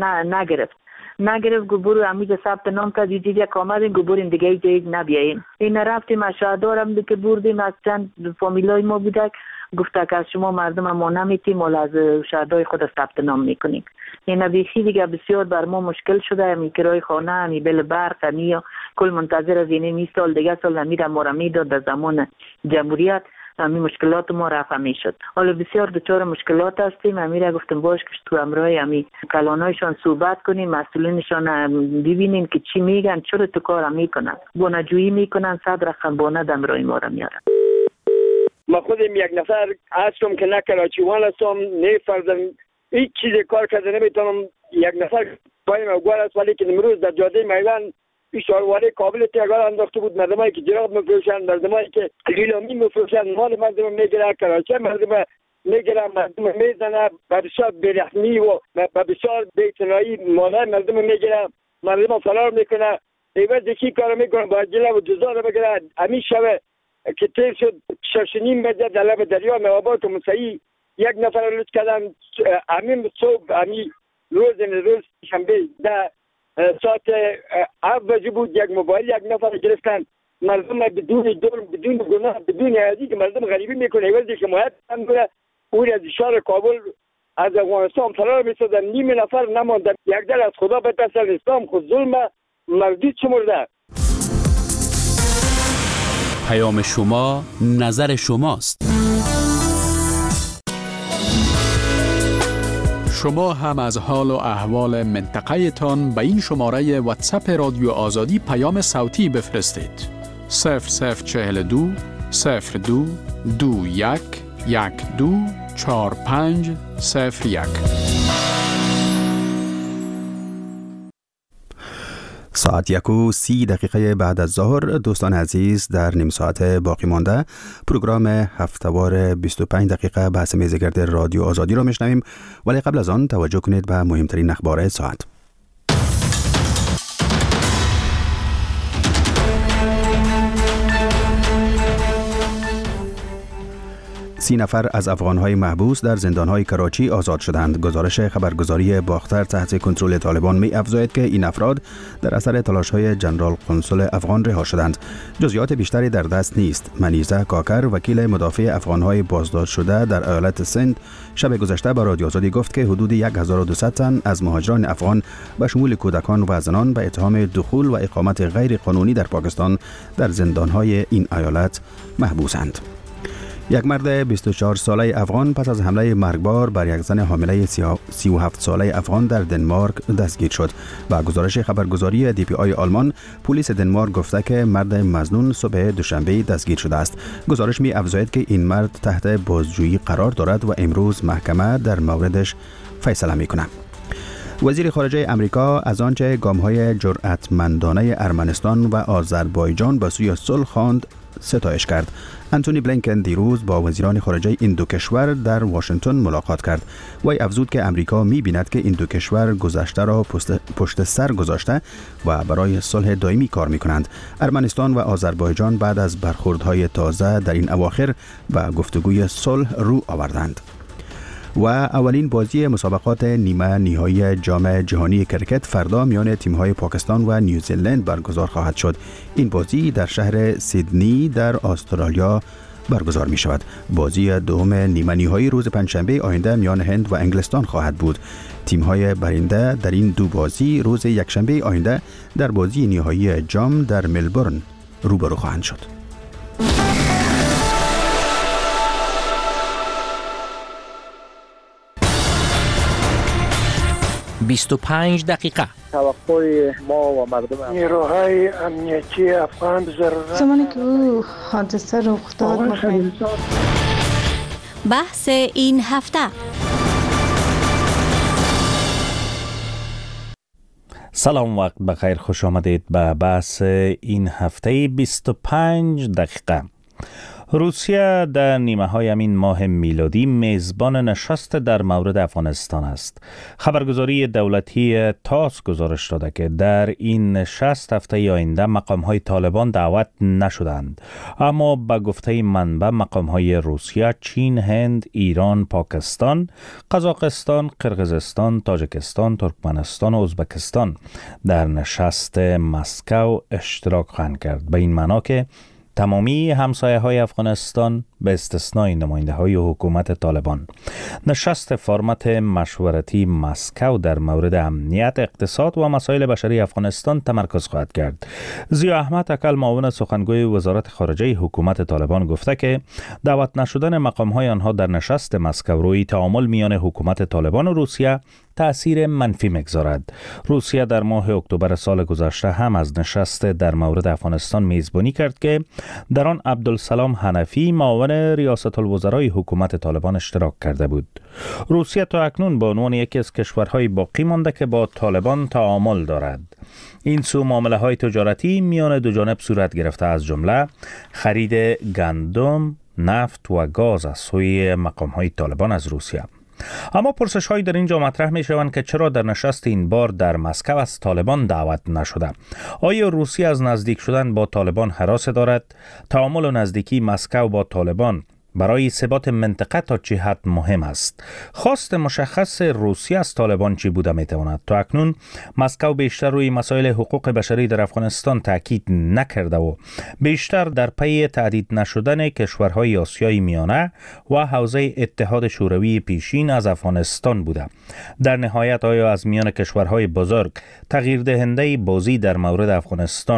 نگرفت برو همینجا ثبت نام کرد، یک آمدیم بریم دیگه جایی نبیاییم. این رفتیم از شهردارم که بردیم، از چند فامیلای ما بودک گفته که از شما مردم ما نمیتیم ولی از شهردار خود ثبت نام میکنیم. این بیخی دیگه بسیار بر ما مشکل شده. همی کرای خانه، همی بل برق، همی کل منتظر از این 20 سال دیگه سال نمیره ما را میداد در زمان جمهوریت. همی مشکلات ما رفع میشد. حالا بسیار دچار مشکلات هستیم. همی را گفتم باش که تو امروز همی کلانایشان صحبت کنیم، مسئولینشان ببینیم که چی میگن، چرا تو کار میکنن، بونجویی میکنن، صد رقم بونه دمرای ما را میارن. ما خودم یک نفر هستم که نه کراچیوان هستم، نه فرزن هیچ چیز کار کرده نمیتونم. یک نفر پایم اوگوار است ولی که امروز در جاده میوان اشارواره کابل تیگار انداخته بود. مردمایی که جراب میفروشن، مردمایی که لیلامی میفروشن، مال مردم میگیرن، کراچی مردم میگیرن، مردم میزنن، بسیار بیرحمی و بسیار بی‌اعتنایی مال مردم میگیرن، مردم فرار میکنن. ایوز یکی کار میکنن با جله و جزا رو بگیرن. همین شب که تیر شد 6:30 بجه در لب دریا نوابات و مسیحی یک نفر رو لطف کردن. همین صبح همین روز شنبه در ساعت 7 بجه بود یک موبایل یک نفر گرفتن. مردم بدون جرم، بدون گناه، بدون عادی که مردم غریبی میکنه. ایوزی که حمایت میکنه او از شهر کابل از افغانستان فرار می‌شدن. نیم نفر نمانده. یک در از خدا بترسن، اسلام خود ظلم مردود شمرده. پیام شما نظر شماست. شما هم از حال و احوال منطقه تان به این شماره واتساپ رادیو آزادی پیام صوتی بفرستید. 0042 02 21 12 45 01. ساعت 1:30 بعد از ظهر. دوستان عزیز، در نیم ساعت باقی مانده پروگرام هفتهوار 25 دقیقه بحث میزگرد رادیو آزادی را میشنویم، ولی قبل از آن توجه کنید به مهمترین اخبار ساعت. 30 نفر از افغانهای محبوس در زندانهای کراچی آزاد شدند. گزارش خبرگزاری باختر تحت کنترل طالبان می افزاید که این افراد در اثر تلاش‌های جنرال قنصل افغان رها شدند. جزئیات بیشتری در دست نیست. منیزه کاکر، وکیل مدافع افغانهای بازداشت شده در ایالت سند، شب گذشته به رادیو آزادی گفت که حدود 1200 تن از مهاجران افغان به شمول کودکان و زنان به اتهام دخول و اقامت غیر قانونی در پاکستان در زندانهای این ایالت محبوسند. یک مرد 24 ساله افغان پس از حمله مرگبار بر یک زن حامله 37 ساله افغان در دنمارک دستگیر شد. با گزارش خبرگزاری دی پی آی آلمان، پلیس دنمارک گفته که مرد مظنون صبح دوشنبه دستگیر شده است. گزارش می افزاید که این مرد تحت بازجویی قرار دارد و امروز محکمه در موردش فیصله می کند. وزیر خارجه امریکا از آنچه گام‌های جرأتمندانه ارمنستان و آذربایجان به سوی صلح خواند ستایش کرد. انتونی بلینکن دیروز با وزیران خارجه این دو کشور در واشنگتن ملاقات کرد. وی افزود که امریکا می‌بیند که این دو کشور گذشته را پشت سر گذاشته و برای صلح دائمی کار می‌کنند. ارمنستان و آذربایجان بعد از برخوردهای تازه در این اواخر به گفتگوی صلح رو آوردند. و اولین بازی مسابقات نیمه نهایی جام جهانی کرکت فردا میان تیم‌های پاکستان و نیوزیلند برگزار خواهد شد. این بازی در شهر سیدنی در استرالیا برگزار می شود. بازی دوم نیمه نهایی روز پنجشنبه آینده میان هند و انگلستان خواهد بود. تیم‌های برنده در این دو بازی روز یکشنبه آینده در بازی نهایی جام در ملبورن روبرو خواهند شد. 25 دقیقه. توقع ما و مردم نیروهای امنیتی افغان ضرورت زمانی که او حادثه رخ داد بحث این هفته. سلام، وقت بخیر، خوش آمدید به بحث این هفته 25 دقیقه. روسیه در نیمه های همین ماه میلادی میزبان نشست در مورد افغانستان است. خبرگزاری دولتی تاس گزارش داده که در این نشست هفته آینده مقام های طالبان دعوت نشدند، اما به گفته منبع مقام های روسیه، چین، هند، ایران، پاکستان، قزاقستان، قرقیزستان، تاجیکستان، ترکمنستان و ازبکستان در نشست مسکو اشتراک خواهند کرد. به این معنا که تمامی همسایه های افغانستان به استثنای نماینده های حکومت طالبان. نشست فرمت مشورتی مسکو در مورد امنیت، اقتصاد و مسائل بشری افغانستان تمرکز خواهد کرد. ضیا احمد اکل، معاون سخنگوی وزارت خارجه حکومت طالبان، گفته که دعوت نشدن مقام های آنها در نشست مسکو روی تعامل میان حکومت طالبان و روسیه تأثیر منفی میگذارد. روسیه در ماه اکتبر سال گذشته هم از نشست در مورد افغانستان میزبانی کرد که در آن عبدالسلام حنفی، معاون ریاست الوزرای حکومت طالبان، اشتراک کرده بود. روسیه تا اکنون به عنوان یکی از کشورهای باقی مانده که با طالبان تعامل دارد. این سو معامله های تجارتی میان دو جانب صورت گرفته، از جمله خرید گندم، نفت و گاز از سوی مقام های طالبان از روسیه. اما پرسش هایی در اینجا مطرح می شوند که چرا در نشست این بار در مسکو از طالبان دعوت نشده؟ آیا روسیه از نزدیک شدن با طالبان هراس دارد؟ تعامل و نزدیکی مسکو با طالبان برای ثبات منطقه تا چه حد مهم است؟ خواست مشخص روسیه از طالبان چی بوده میتواند؟ تا اکنون مسکو بیشتر روی مسائل حقوق بشری در افغانستان تاکید نکرده و بیشتر در پی تهدید نشدن کشورهای آسیای میانه و حوزه اتحاد شوروی پیشین از افغانستان بوده. در نهایت آیا از میان کشورهای بزرگ تغییر دهنده بازی در مورد افغانستان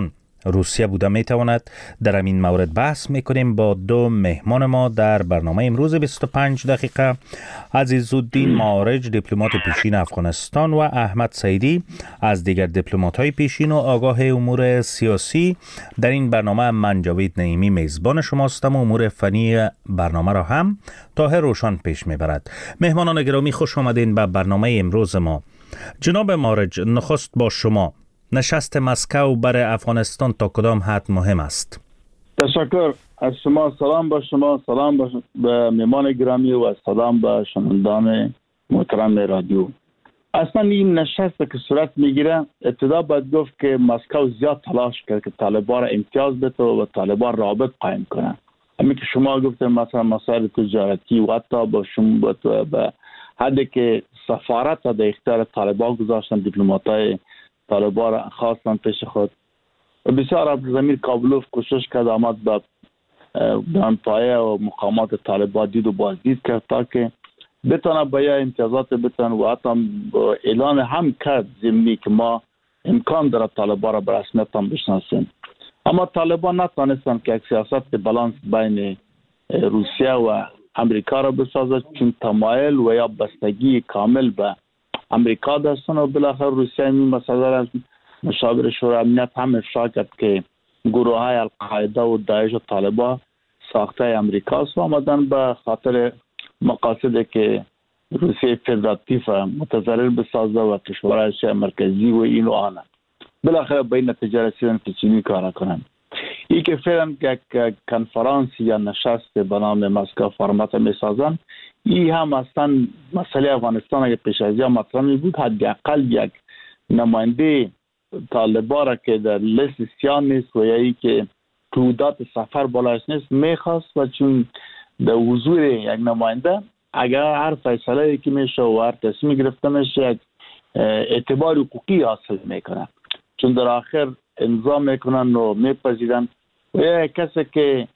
روسیه بوده میتواند در این مورد بحث میکنیم با دو مهمان ما در برنامه امروز 25 دقیقه. عزیزالدین معارج دیپلمات پیشین افغانستان و احمد سیدی از دیگر دیپلمات‌های پیشین و آگاه امور سیاسی. در این برنامه من جاوید نعیمی میزبان شماستم و امور فنی برنامه را هم طاهر روشن پیش میبرد. مهمانان گرامی خوش آمدین به برنامه امروز ما. جناب معارج، نخست با شما، نشست مسکو برای افغانستان تا کدام حد مهم است؟ تشکر از شما. سلام به شما، سلام به مهمان گرامی و سلام به شنوندگان محترم رادیو. اصلا این نشست که صورت میگیره، ابتدا باید گفت که مسکو زیاد تلاش کرد که طالبان را امتیاز بده و طالبان رابط قائم کنه. همین که شما گفتن مثلا مسائل تجارتی و حتی با شما به حدی که سفارت را در اختیار طالبان گذاشتن، دیپلماتای طالبان را خواستن پیش خود. بسیار عبدالضمیر کابلوف کوشش کرد آمد به دانپایه و مقامات طالبان دید و بازدید کرد تا که بتونه به امتیازات بتونه و حتی اعلان هم کرد ضمنی که ما امکان داره طالبان را به رسمیت هم بشناسیم. اما طالبان نتونستن که یک سیاست بالانس بین روسیه و امریکا را بسازد، چون تمایل و یا بستگی کامل به امریکا داشتن و بالاخره روسیه این مسئله را مشاور شورای امنیت هم افشا کرد که گروه های القاعده و داعش و طالبان ساخته امریکاست و آمدن به خاطر مقاصدی که روسیه فدراتیو متضرر بسازه و کشورهای مرکزی و این و آن. بالاخره به این نتیجه رسیدن که چینی کار کنن. این که فعلا یک کنفرانس یا نشست به نام مسکو فرمت میسازن، این هم اصلا مسئله افغانستان اگه پیش از یا مطرح می بود، حداقل یک نماینده طالبان را که در لیست سیاه نیست و یا ای که تعداد سفر بالاش نیست میخواست و چون در حضور یک نماینده اگر هر فیصله که میشه و هر تصمیم گرفته میشه یک اعتبار حقوقی حاصل میکنه، چون در آخر امضا میکنن و میپذیرن و یا کسی که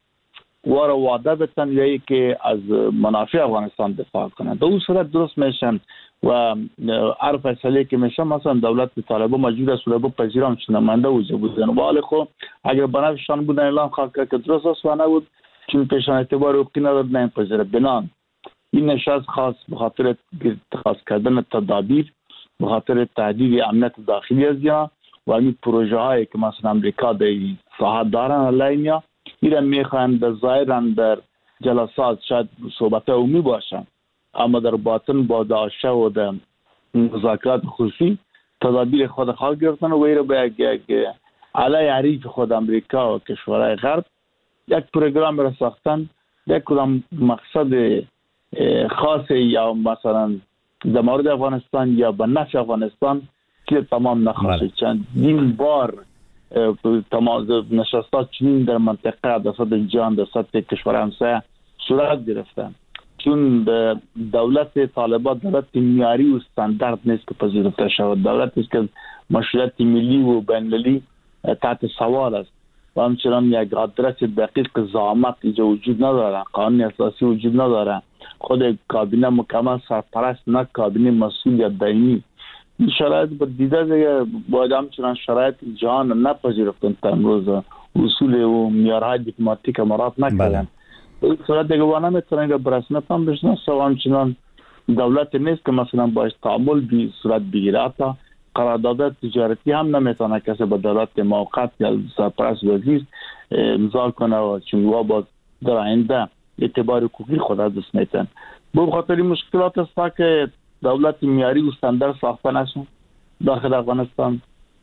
وعده بتن یا ای که از منافع افغانستان دفاع کنن، در اون صورت درست میشن و هر فیصله که میشه مثلا دولت طالبان مجبور است و بپذیرن چون نماینده وجود بودن و حال خب اگر بنفشان بودن اعلام خواهد کرد که درست است و نبود چون پیشان اعتبار حقوقی ندارد نمیپذیره. بنان این نشست خاص به خاطر اتخاذ کردن تدابیر به خاطر تهدید امنیت داخلی از اینا و این پروژه هایی که مثلا امریکا در ساحت دارن علینا ایران میخواهند در ظاهرا در جلسات شاید صحبت عمومی باشن، اما در باطن با داعش و در مذاکرات خصوصی تدابیر خود خواهد گرفتن و ایران به یک علیه حریف خود امریکا و کشورهای غرب یک پروگرام را ساختن، یک کدام مقصد خاص یا مثلا در مورد افغانستان یا به نفع افغانستان که تمام نخواهد. چند این بار تمام نشستات چنین در منطقه در سطح جهان در سطح کشور همسایه صورت گرفتن، چون دولت طالبان دولت معیاری و استاندارد نیست که پذیرفته شود، دولتی است که مشروعیت ملی و بین‌المللی تحت سوال است و همچنان یک آدرس دقیق ضابط اینجا وجود نداره، قانون اساسی وجود نداره، خود کابینه مکمل سرپرست نه کابینه مسئول یا دائمی. این شرایط با دیده دیگه باید همچنان شرایط جهان نپذیرفتن تا امروز اصول و معیارهای دیپلماتیک مراد نکردن. این صورت دیگه وانا میتونن که برسمیت هم بشناسه و همچنان دولت نیست که مثلا باید تعامل بی صورت بگیره، حتی قرارداد تجارتی هم نمیتونه کسی با دولت موقت یا سرپرست وزیر امضا کنه و چون وا باز در آینده اعتبار حقوقی خود از دست میتن. به خاطر این مشکلات است که دولت معیاری و استاندارد ساخته نشد داخل افغانستان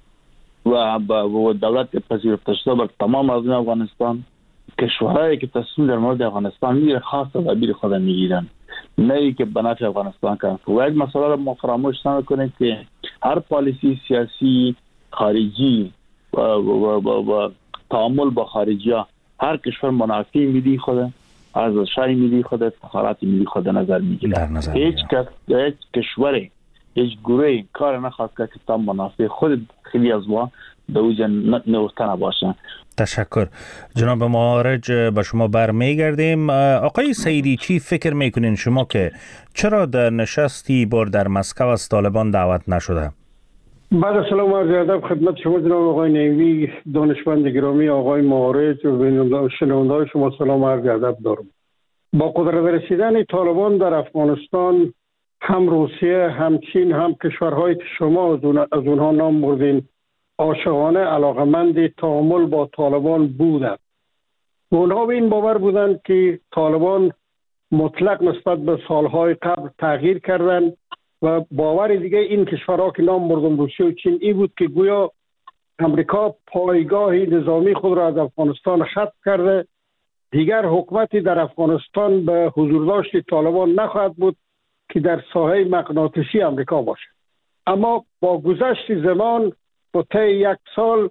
و دولت پذیرفته شده بر تمام مردم افغانستان. کشورهایی که تصمیم در مورد افغانستان میگیره خاص تدابیر خود میگیرن، نه ای که به نفع افغانستان کنن. و یک مسئله را ما فراموش نکنیم که هر پالیسی سیاسی خارجی و تعامل با خارجی ها هر کشور منافع ملی خود ارزش‌های ملی خود افتخارات ملی خود نظر میگیره. هیچ کشوری هیچ گروهی کار نخواهد که تا منافع خود خیلی از ما در اوجه نوشته نباشه. تشکر. جناب معارج به شما برمیگردیم. آقای سیدی چی فکر میکنین شما که چرا در نشستی بار در مسکو از طالبان دعوت نشده؟ بعد سلام و عرض ادب خدمت شما جناب آقای نعیمی، دانشمند گرامی، آقای معارج و شنونده‌های شما سلام و عرض ادب دارم. با قدرت رسیدن طالبان در افغانستان هم روسیه هم چین هم کشورهایی که شما از اونها نام بردین عاشقانه علاقمند تعامل با طالبان بودند. اونها به این باور بودند که طالبان مطلق نسبت به سالهای قبل تغییر کردند و باور دیگه این کشورها که نام بردم روسیه و چین این بود که گویا امریکا پایگاه نظامی خود را از افغانستان ختم کرده، دیگر حکومتی در افغانستان به حضور داشت طالبان نخواهد بود که در ساحه مغناطیسی امریکا باشد. اما با گذشت زمان با طی یک سال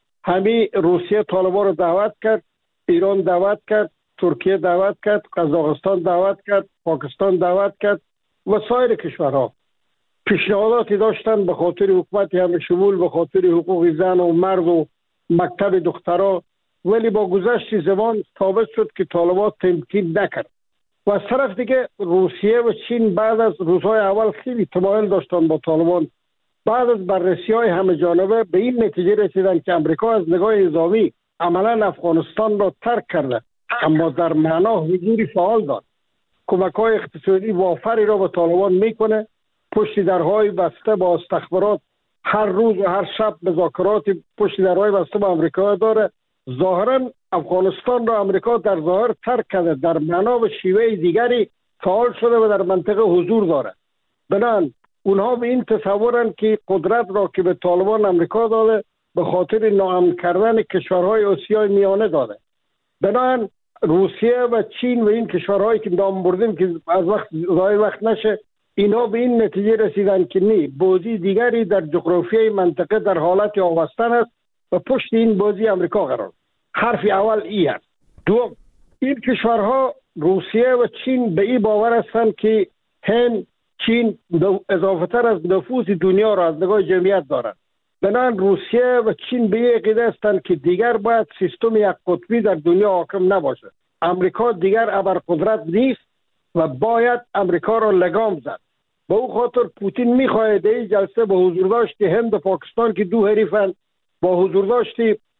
همه روسیه طالبان را دعوت کرد، ایران دعوت کرد، ترکیه دعوت کرد، قزاقستان دعوت کرد، پاکستان دعوت کرد و سایر کشورها پیشنهاداتی داشتند به خاطر حکومت همه شمول، به خاطر حقوق زن و مرد و مکتب دخترها، ولی با گذشت زمان ثابت شد که طالبان تمکین نکرد. و از طرف دیگه روسیه و چین بعد از روزهای اول خیلی تمایل داشتن با طالبان، بعد از بررسی‌های همه جانبه به این نتیجه رسیدن که امریکا از نگاه نظامی عملا افغانستان را ترک کرده، اما در معنا حضور فعال دارد. کمک‌های اقتصادی وافری را به طالبان میکنه، پشت درهای بسته با استخبارات هر روز و هر شب مذاکرات پشت درهای بسته با امریکا داره. ظاهرا افغانستان را امریکا در ظاهر ترک کرده، در معنا و شیوه دیگری فعال شده و در منطقه حضور داره. بنابراین اونها به این تصورن که قدرت را که به طالبان امریکا داده به خاطر ناامن کردن کشورهای آسیای میانه داده. بنابراین روسیه و چین و این کشورهایی که نام بردیم که از وقت ضایع وقت نشه، اینا به این نتیجه رسیدن که نه، بازی دیگری در جغرافیای منطقه در حالت آوستن است و پشت این بازی امریکا قرار. حرف اول ای است. دوم، این کشورها روسیه و چین به این باور هستند که هند، چین اضافه تر از نفوذ دنیا را از نگاه جمعیت دارند. بنابراین روسیه و چین به این عقیده هستند که دیگر باید سیستم یک قطبی در دنیا حاکم نباشه. امریکا دیگر ابرقدرت نیست و باید امریکا را لگام زد. به او خاطر پوتین میخواهد در این جلسه با حضور داشت هند و پاکستان که دو حریفند، با حضور داشت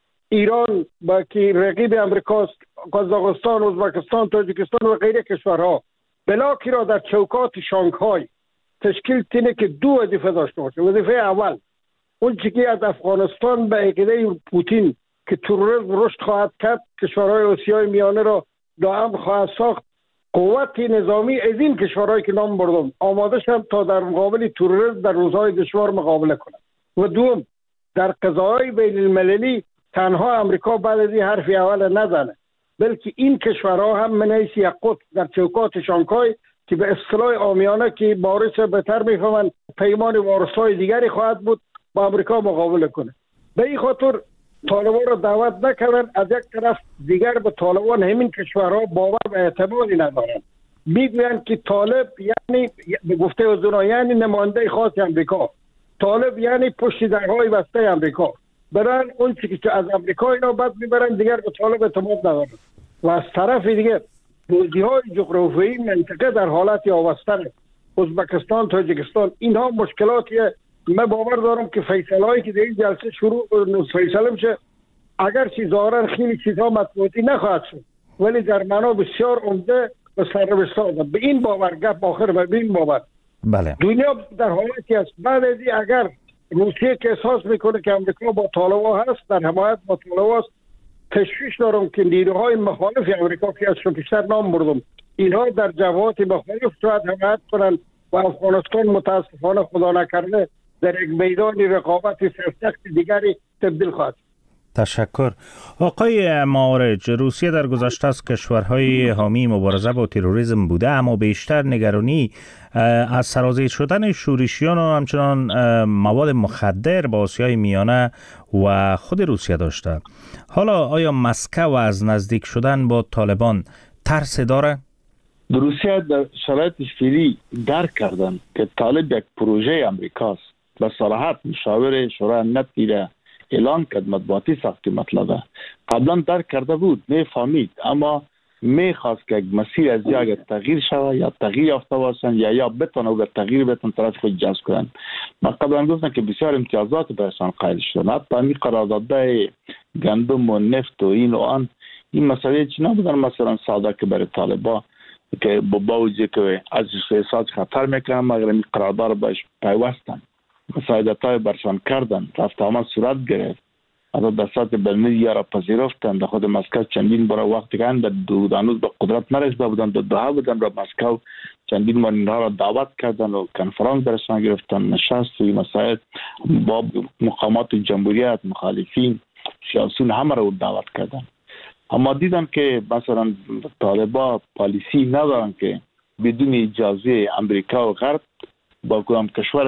ایران با که رقیب امریکاست، قزاقستان، ازبکستان، تاجیکستان و غیره کشورها بلاکی را در چوکات شانگهای تشکیل تینه که دو وظیفه داشته باشه. وظیفه اول اون چیزی از افغانستان به عقیده پوتین که تروریسم رشد خواهد کرد، کشورهای آسیای میانه را دائم خواهد ساخت، قوت نظامی از این کشورهایی که نام بردم آماده شدند تا در مقابل تروریسم در روزهای دشوار مقابله کنند. و دوم، در قضاهای بین المللی تنها امریکا بعد از این حرف اول نزنه، بلکه این کشورها هم من حیث یک قطب در چوکات شانگهای که به اصطلاح عامیانه که بارش بهتر میفهمند پیمان وارسای دیگری خواهد بود با امریکا مقابله کنه. به این خاطر طالبان را دعوت نکردن. از یک طرف دیگر به طالبان همین کشورها باور و اعتمادی ندارند. میگویند که طالب یعنی به گفته اونا یعنی نماینده خاص امریکا، طالب یعنی پشت درهای بسته امریکا. برن اون چیزی که از امریکا اینا بعد میبرن دیگر به طالب اعتماد ندارن. و از طرف دیگه بازی‌های جغرافیایی منطقه در حالت آوستن، ازبکستان، تاجیکستان، اینها مشکلاتیه. من باور دارم که فیصله‌ای که در این جلسه شروع فیصله میشه، اگر چیز ظاهرا خیلی چیزها مطبوعاتی نخواهد شد ولی در معنا بسیار عمده و سربسته. به این باور گپ آخر و به این باور بله دنیا در حالتی است. بعد از این اگر روسیه که احساس میکنه که امریکا با طالبان هست، در حمایت با طالبان است، تشویش دارم که نیروهای مخالف امریکا که از پیشتر نام بردم اینها در جبهات مخالف شاید حمایت کنند و افغانستان متاسفانه خدا نکرده در یک میدان رقابت سرسخت دیگری تبدیل خواهد. تشکر. آقای معارج، روسیه در گذشته از کشورهای حامی مبارزه با تروریسم بوده، اما بیشتر نگرانی از سرازیر شدن شورشیان و همچنان مواد مخدر با آسیای میانه و خود روسیه داشته. حالا آیا مسکو از نزدیک شدن با طالبان ترس داره؟ روسیه در شرایط فعلی درک کردن که طالب یک پروژه امریکاست. به صراحت مشاور شورای امنیت دیده اعلان کرد، مطبوعاتی ساخت که مطلبه قبلا درک کرده بود، نفهمید، اما میخواست که مسیر از جای تغییر شود یا تغییر یافته باشند یا بتونه او تغییر بتون طرف خود جذب کنند. ما قبلا گفتم که بسیار امتیازات برشان قائل شدن. حتی همین قراردادهای گندم و نفت و این و آن، این مسئله چی نبودن مثلا ساده که برای طالبا که با وجود که از اقتصاد خطر میکنن مگر این قرارداد باش پیوستن مساعدتای برشان کردن، رفت آمد صورت گرفت، حتی دستات بلمید را پذیرفتن. در خود مسکو چندین برای وقتی که در دانوز به قدرت نرسیده بودن، در دوحه بودن، را مسکو چندین بار اینها را دعوت کردن و کنفرانس درشان گرفتن، نشست و این مسائل با مقامات جمهوریت، مخالفین، سیاسیون همه را دعوت کردن. اما دیدن که مثلا طالبا پالیسی ندارن که بدون اجازه امریکا و غرب با کدام کشور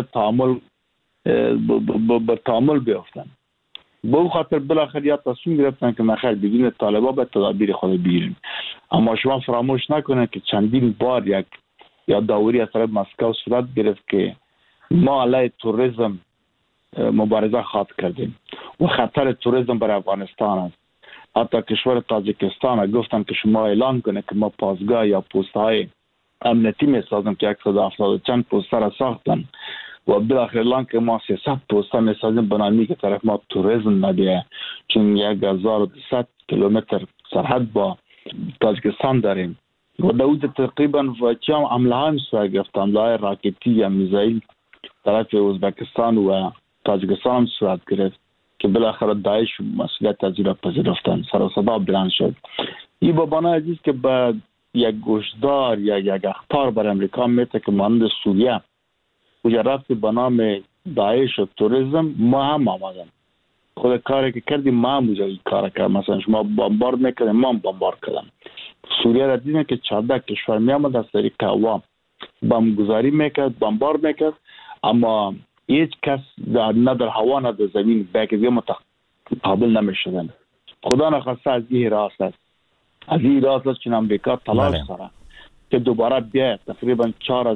تعامل بیافتن. به او خاطر بالاخره یا تصمیم گرفتن که نخیر بدون طالبا به تدابیر خود بگیریم. اما شما فراموش نکنید که چندین بار یک یا داوری از طرف مسکو صورت گرفت که ما علیه توریسم مبارزه خواهد کردیم و خطر توریسم برای افغانستان است. حتی کشور تاجیکستان گفتن که شما اعلان کنه که ما پاسگاه یا پست‌های امنیتی می‌سازیم که 170 چند پست را ساختن و بالاخره اعلان که ما 300 پست می‌سازیم بنامی که طرف ما توریسم نبیه، چون 1200 کیلومتر سرحد با تاجیکستان داریم و داود تقریبا وچام عملهان صورت گرفت، عملهای راکتی یا میزایل طرف ازبکستان و تاجیکستان صورت گرفت که بالاخره داعش مسئولیت از این را پذیرفتن، سر و صدا بلند شد. این با بنای عزیز که به یک گوشدار یا یک اخطار بر امریکا میته که مانند سوریه کجا رفت به نام داعش و توریسم ما هم آمدن. خود کاری که کردیم ما هم این کار کرد. مثلا شما بمبارد میکردیم ما هم بمبارد کردیم. سوریه را دیدیم که 14 کشور میامد از طریق هوا بمبگذاری میکرد، بمبارد میکرد، اما هیچ کس نه در هوا نه در زمین بکیزی متقابل نمیشدن. خدا نخواسته از این راست است. از این راست است چون امریکا تلاش داره که دوباره بیاید. تقریبا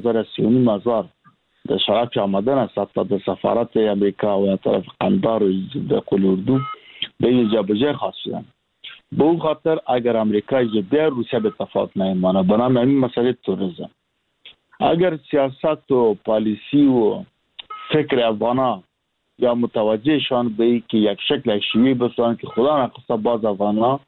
4,000 در شرایط آمدن است حتی در سفارت امریکا و طرف قندار و قلوردو به این جابجه خواست شدن. به اون خاطر اگر امریکا بیاید روسیه به تفاوت نمیمانه. بنابراین این مسئله توریسم اگر سیاست و پالیسی و فکر افغانا یا متوجهشان به ای که یک شکل شیوه بسازن که خدا نخواسته باز افغانا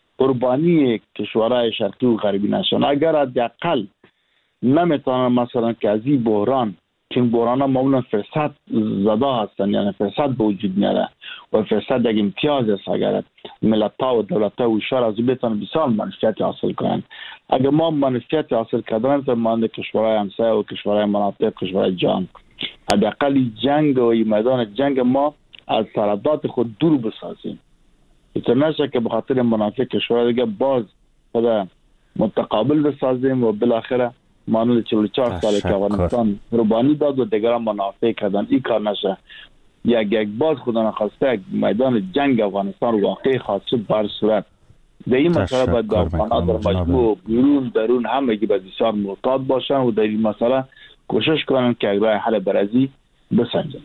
قربانی کشورهای شرقی و غربی نشن. اگر حداقل نمیتونن مثلا که از این بحران که این بحران ها معمولا فرصت زده هستن، یعنی فرصت به وجود میاره و فرصت یک امتیاز است. اگر ملت ها و دولت ها و شهر از بتونن بسیار منفعت حاصل کنن. اگر ما منفعت حاصل کردن تا مانند کشورهای همسایه و کشورهای مناطق، کشورهای جهان، حداقل جنگ و میدان جنگ ما از سرحدات خود دور بسازیم. اینطور نشه که به خاطر منافع کشورهای دیگه باز خود متقابل بسازیم و بالاخره مانند 44 سال که افغانستان قربانی داد و دیگران منافع کردن. این کار نشه. یک باز خدا نخواسته میدان جنگ افغانستان واقعی خاصه بر صورت در این مسئله باید افغان‌ها در مجموع بیرون درون همگی باید بسیار محتاط باشن و در این مسئله کوشش کنن که راه حل برازی بسنجن.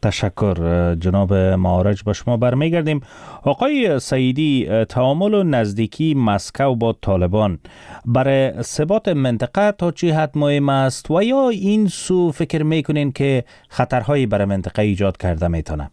تشکر جناب معارج. با شما برمیگردیم. آقای سعیدی، تعامل و نزدیکی مسکو با طالبان برای ثبات منطقه تا چه حد مهم است و یا این سو فکر میکنین که خطرهایی برای منطقه ایجاد کرده میتونه؟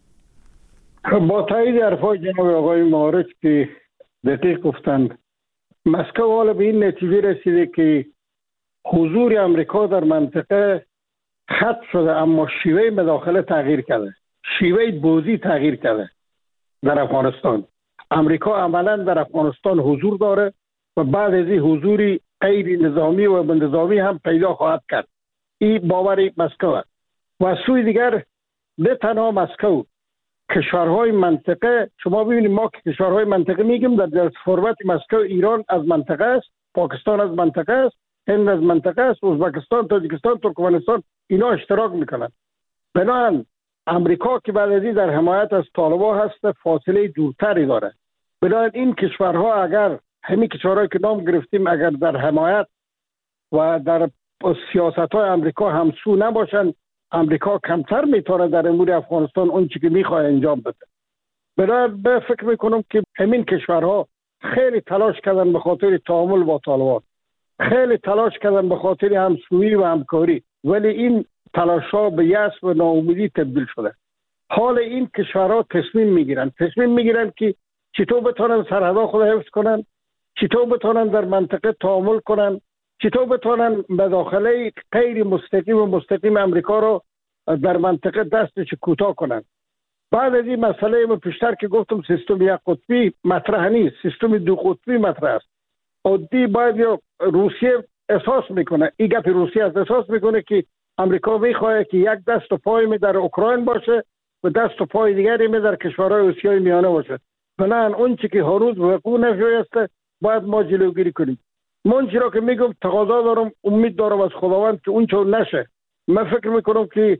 با تایید حرفای جناب آقای معارج که دقیق گفتند، مسکو حالا به این نتیجه رسیده که حضور امریکا در منطقه ختم شده، اما شیوه مداخله تغییر کرده، شیوه بازی تغییر کرده. در افغانستان امریکا عملا در افغانستان حضور داره و بعد از این حضوری غیر نظامی و نظامی هم پیدا خواهد کرد. این باور مسکو است. و از سوی دیگر نه تنها مسکو، کشورهای منطقه، شما ببینید ما که کشورهای منطقه میگیم در فرمت مسکو ایران از منطقه است، پاکستان از منطقه است، هند از منطقه است، ازبکستان، تاجیکستان، ترکمنستان اینا اشتراک میکنن. بنابراین امریکا که بعد از این در حمایت از طالبان هست فاصله دورتری داره. بنابراین این کشورها اگر همین کشورهایی که نام گرفتیم اگر در حمایت و در سیاست های امریکا همسو نباشن، امریکا کمتر میتونه در امور افغانستان اون چیزی که میخواد انجام بده. بنابراین فکر میکنم که همین کشورها خیلی تلاش کردن به خاطر تعامل با طالبان، خیلی تلاش کردن به خاطر همسویی و همکاری، ولی این تلاش ها به یأس و ناامیدی تبدیل شده. حال این کشورها تصمیم میگیرن که چطور بتونن سرحدها خود حفظ کنن، چطور بتونن در منطقه تعامل کنن، چطور بتونن مداخله غیر مستقیم و مستقیم امریکا رو در منطقه دستش کوتاه کنن. بعد از این مسئله ما پیشتر که گفتم سیستم یک قطبی مطرح نیست، سیستم دو قطبی مطرح است. عادی باید یا روسیه احساس میکنه، این گپ روسیه احساس میکنه که امریکا میخواد که یک دست و پای می در اوکراین باشه و دست و پای دیگری می در کشورهای آسیای میانه باشه. بنابراین اون چی که هر روز وقوع نشده است باید ما جلوگیری کنیم. من چرا که میگم تقاضا دارم، امید دارم از خداوند که اون چون نشه. من فکر میکنم که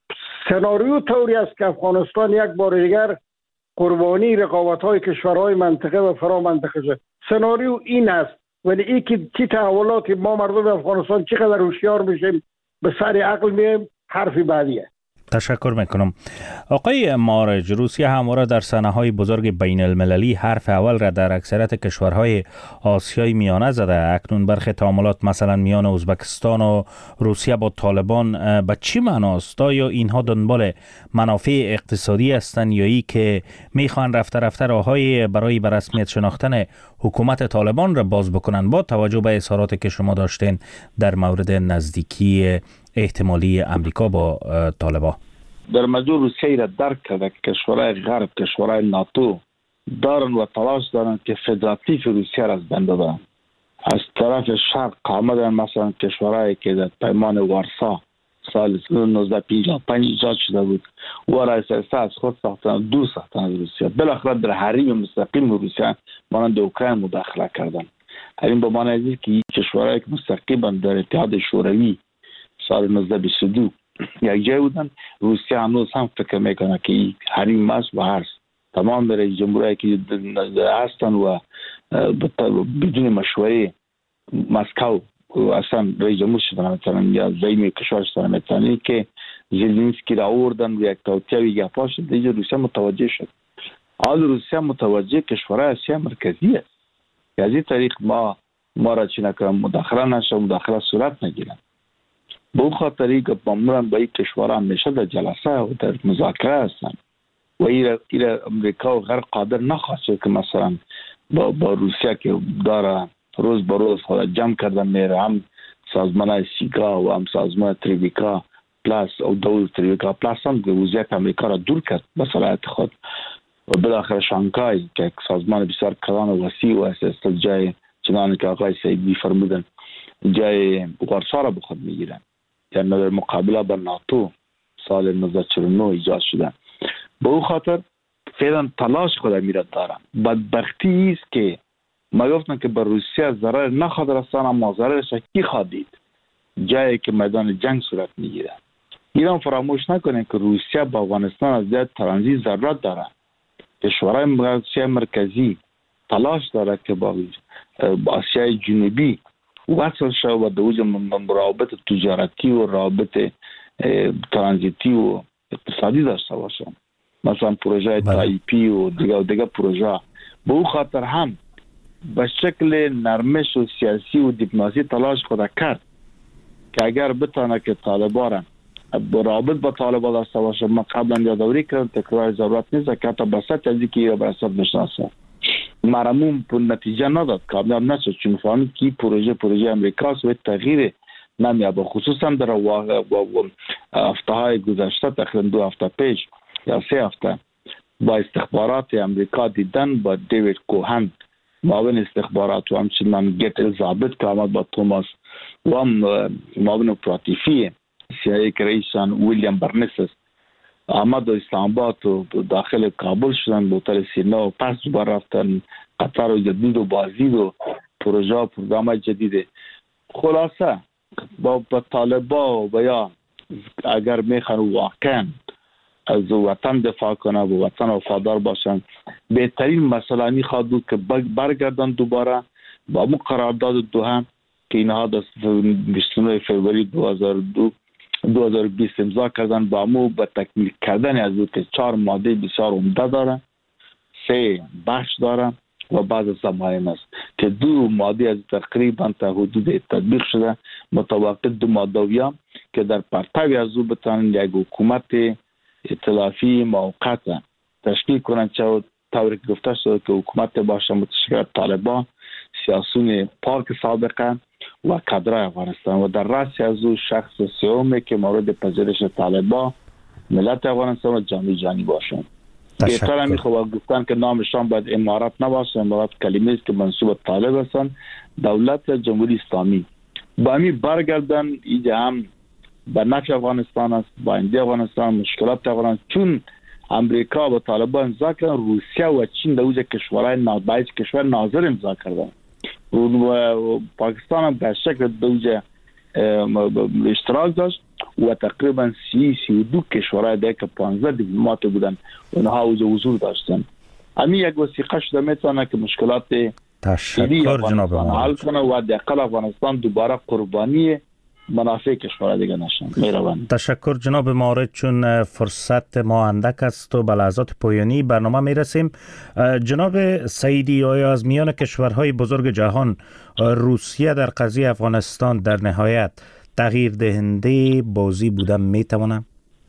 سناریو طوری است که افغانستان یک بار دیگر قربانی رقابت‌های کشورهای منطقه و فرا منطقه شد. سناریو این است، ولی این که چی تحولاتی ما مردم افغانستان چقدر هوشیار میشیم به سر عقل میایم حرفی بعدیه. تشکر میکنم. آقای مارج، روسیه همواره در صحنه‌های بزرگ بین المللی حرف اول را در اکثریت کشورهای آسیای میانه زده. اکنون برخی تعاملات مثلا میان ازبکستان و روسیه با طالبان به چی معناست؟ آیا اینها دنبال منافع اقتصادی هستند یا ای که میخوان رفته رفته راههای برای به رسمیت شناختن حکومت طالبان را باز بکنن با توجه به اظهاراتی که شما داشتین در مورد نزدیکی احتمالی امریکا با طالبان؟ در موضوع روسیه را درک کرده که کشورهای غرب، کشورهای ناتو دارن و تلاش دارن که فدراتیو روسیه را از بین ببرن. از طرف شرق آمدن، مثلا کشورهایی که در پیمان وارسا سال 1955 ایجاد شده بود و را از خود ساختن، دور ساختن از روسیه. بالاخره در حریم مستقیم روسیه مانند اوکراین مداخله کردن. همین به معنی است که کشورهایی که مستقیما در اتحاد شوروی سال 1922 یک جای بودن، روسیه هنوز هم فکر میکنه که این حریم است و هست. تمام رئیس جمهورایی که هستن و بدون مشوره مسکو اصلا رئیس جمهور شدن مثلا یا زعیم کشور شدن مثلا که زلنسکی را آوردن و یک توطئه گپا شد، دیگه روسیه متوجه شد. حال روسیه متوجه کشورهای آسیا مرکزی است. از این طریق ما را چی نکنم مداخله نشه، مداخله صورت نگیرن. به اون خاطری که معمولا با این کشورها همیشه در جلسه و در مذاکره هستن و این امریکا و غرب قادر نخواست که مثلا با روسیه که داره روز به روز خود جمع کردن میره، هم سازمان سیگا و هم سازمان تریویکا پلاس او دول تریویکا پلاس هم که وضعیت امریکا را دور کرد به صلاحیت خود و بالاخره شانگهای که سازمان بسیار کلان و وسیع و است جای چنانه که آقای سیدی فرمودن جای وارسا را به خود میگیرن، یعنی در مقابله با ناتو سال 1949 ایجاد شدن. به اون خاطر فعلا تلاش خود میرد دارن. بدبختی است که ما گفتن که بر روسیه ضرر نخواد رسان، اما ضررش کی خواهد دید؟ جایی که میدان جنگ صورت میگیره. ایران فراموش نکنه که روسیه با افغانستان از جهت ترانزیت ضرورت داره. کشورهای آسیای مرکزی تلاش داره که با آسیای جنوبی وصل شد و دوج روابط تجارتی و روابط ترانزیتی و اقتصادی داشته باشن، مثلا پروژه تایپی و دیگه پروژه. به اون خاطر هم به شکل نرمش و سیاسی و دیپلماسی تلاش خود کرد که اگر بتونه که طالبان رابط با طالبان داشته باشه. ما قبلا یادآوری کردم، تکرار ضرورت نیست که حتی بسط از اینکه یا بسط بشناسه مرموم پر نتیجه نداد، کامیاب نشد، چون فهمید که پروژه امریکاست و تغییر نمیابه. خصوصا در هفته های گذشته، تقریبا 2 هفته پیش یا 3 هفته با استخبارات امریکا دیدن، با دیوید کوهن معاون استخبارات و همچنان گت الزابت که آمد با توماس و هم معاون اپراتیفی CIA که رئیسان ویلیام برنس آمد و اسلام آباد و داخل کابل شدن، به هتل سینا و پس دوباره رفتن قطر و جدید و بازدید و پروژه و پروگرام جدید. خلاصه با طالبا و یا اگر میخوان واقعا از وطن دفاع کنه و وطن وفادار باشن، بهترین مسئله این خواهد بود که برگردن دوباره با اون قرارداد دوهم که اینها در 29 فوریه 2020 امضا کردن، با امو به تکمیل کردن از او که 4 ماده بسیار عمده داره، 3 بخش داره و بعض از مهم است که 2 ماده از تقریبا تا حدود تطبیق شده متوقع 2 ماده که در پرتو از او بتوانند یک حکومت ائتلافی موقت تشکیل کنند، چه طوری که گفته شده که حکومت باشه متشکل از طالبان، سیاسیون پاک سابقه و کادرای افغانستان و در رأس از او شخص سومی که مورد پذیرش طالبان، ملت افغانستان و جامعه جهانی باشند. بهتر میخواد گفتن که نامشان باید امارات نباشه. امارات کلمه است که منسوب طالب هستند. دولت جمهوری اسلامی با همین برگردن اینجا هم به نفع افغانستان است، با آینده افغانستان، مشکلات افغانستان، چون امریکا و طالبان امضا کردن، روسیه و چین دوجه کشورهای کشور ناظر امضا کردن و پاکستان هم به شکل دوجه اشتراک داشت و تقریبا 32 کشورهای دیگه که 15 دیپلمات بودن اونها حضور داشتن. همین یک وثیقه شده میتونه که مشکلات تشکر جناب حل کنه و داخل افغانستان دوباره قربانی منافع کشورهای دیگه نشن. مهربان. تشکر جناب مارد. چون فرصت ما اندک است و به لحظات پایانی برنامه میرسیم، جناب سعیدی، آیا از میان کشورهای بزرگ جهان روسیه در قضیه افغانستان در نهایت تغییر دهنده بازی بودن میتونه؟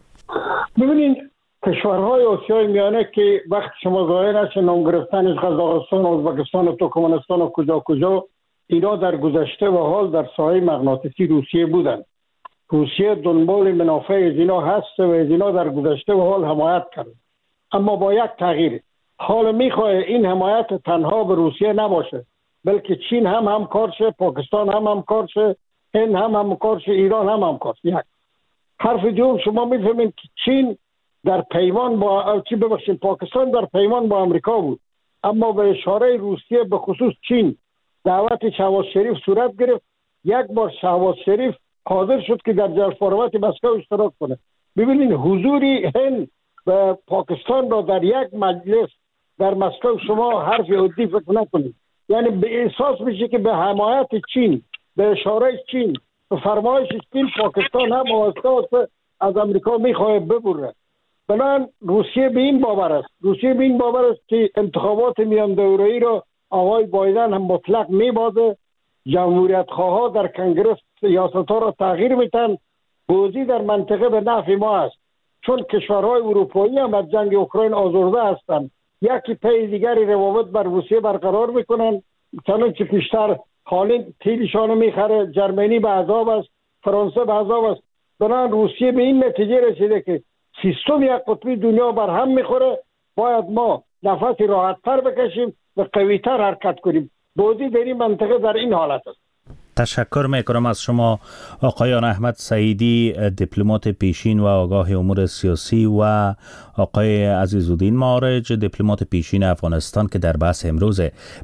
ببینید کشورهای آسیای میانه که وقت شما ظاهر است نام گرفتنش قزاقستان، ازبکستان و ترکمنستان و کجا اینا در گذشته و حال در ساحه مغناطیسی روسیه بودند. روسیه دنبال منافع از اینا هست و از اینا در گذشته و حال حمایت کرد، اما با یک تغییر. حال میخواه این حمایت تنها به روسیه نباشه، بلکه چین هم همکار شه، پاکستان هم همکار شه، هند هم همکار شه، ایران هم همکار شه. یک حرف دوم، شما میفهمید که چین در پیمان با پاکستان در پیمان با امریکا بود، اما به اشاره روسیه به خصوص چین دعوت شهباز شریف صورت گرفت. یک بار شهباز شریف حاضر شد که در جلسات مسکو اشتراک کنه. ببینید حضوری هند و پاکستان را در یک مجلس در مسکو شما حرف عادی فکر نکنید. یعنی به احساس میشه که به حمایت چین، به اشاره چین، به فرمایش چین پاکستان هم واسطه از امریکا میخواد ببره. بنابراین روسیه به این باور است که انتخابات میان دوره‌ای را آقای بایدن هم مطلق میبازه. جمهوریت خواه در کنگره سیاست ها را تغییر میتن. بازی در منطقه به نفع ما است، چون کشورهای اروپایی هم از جنگ اوکراین آزرده هستند. یکی پی دیگری روابط بر روسیه برقرار میکنن، چنانچه پیشتر حالی تیلشان میخره، جرمنی به عذاب است، فرانسه به عذاب است. بنابراین روسیه به این نتیجه رسیده که سیستم یک قطبی دنیا بر هم میخوره، باید ما نفسی راحت تر بکشیم و قوی تر حرکت کنیم. بازی در این منطقه در این حالت است. تشکر میکنم از شما آقایان احمد سعیدی، دیپلمات پیشین و آگاه امور سیاسی، و آقای عزیزالدین مارج، دیپلمات پیشین افغانستان که در بحث امروز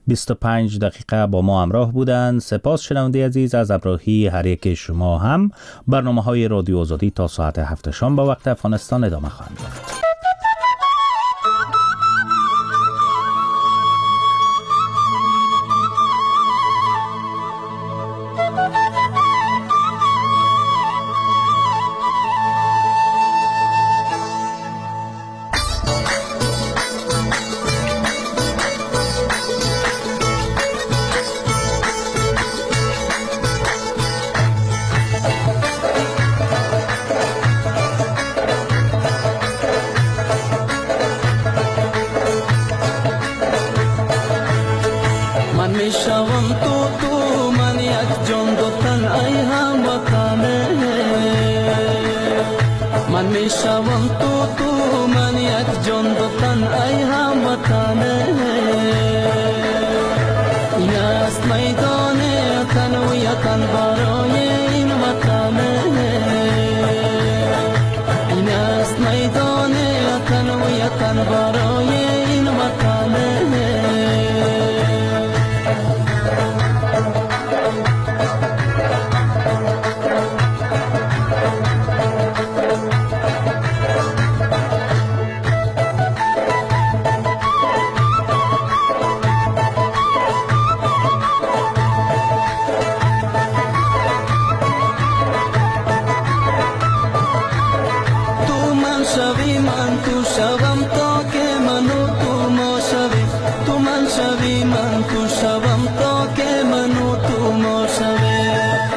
25 دقیقه با ما همراه بودند. سپاس شنونده عزیز از همراهی هر یک شما. هم برنامه‌های رادیو آزادی تا ساعت 7 شام با وقت افغانستان ادامه خواهند یافت. شوی من تو شوم تا که من و تو ما شوی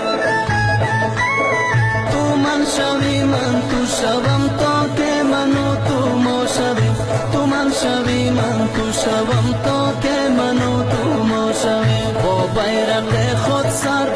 تو من شوی من تو شوم تا که من و تو ما شوی تو من شوی من تو شوم تا که من و تو ما شوی با بیرق خود سر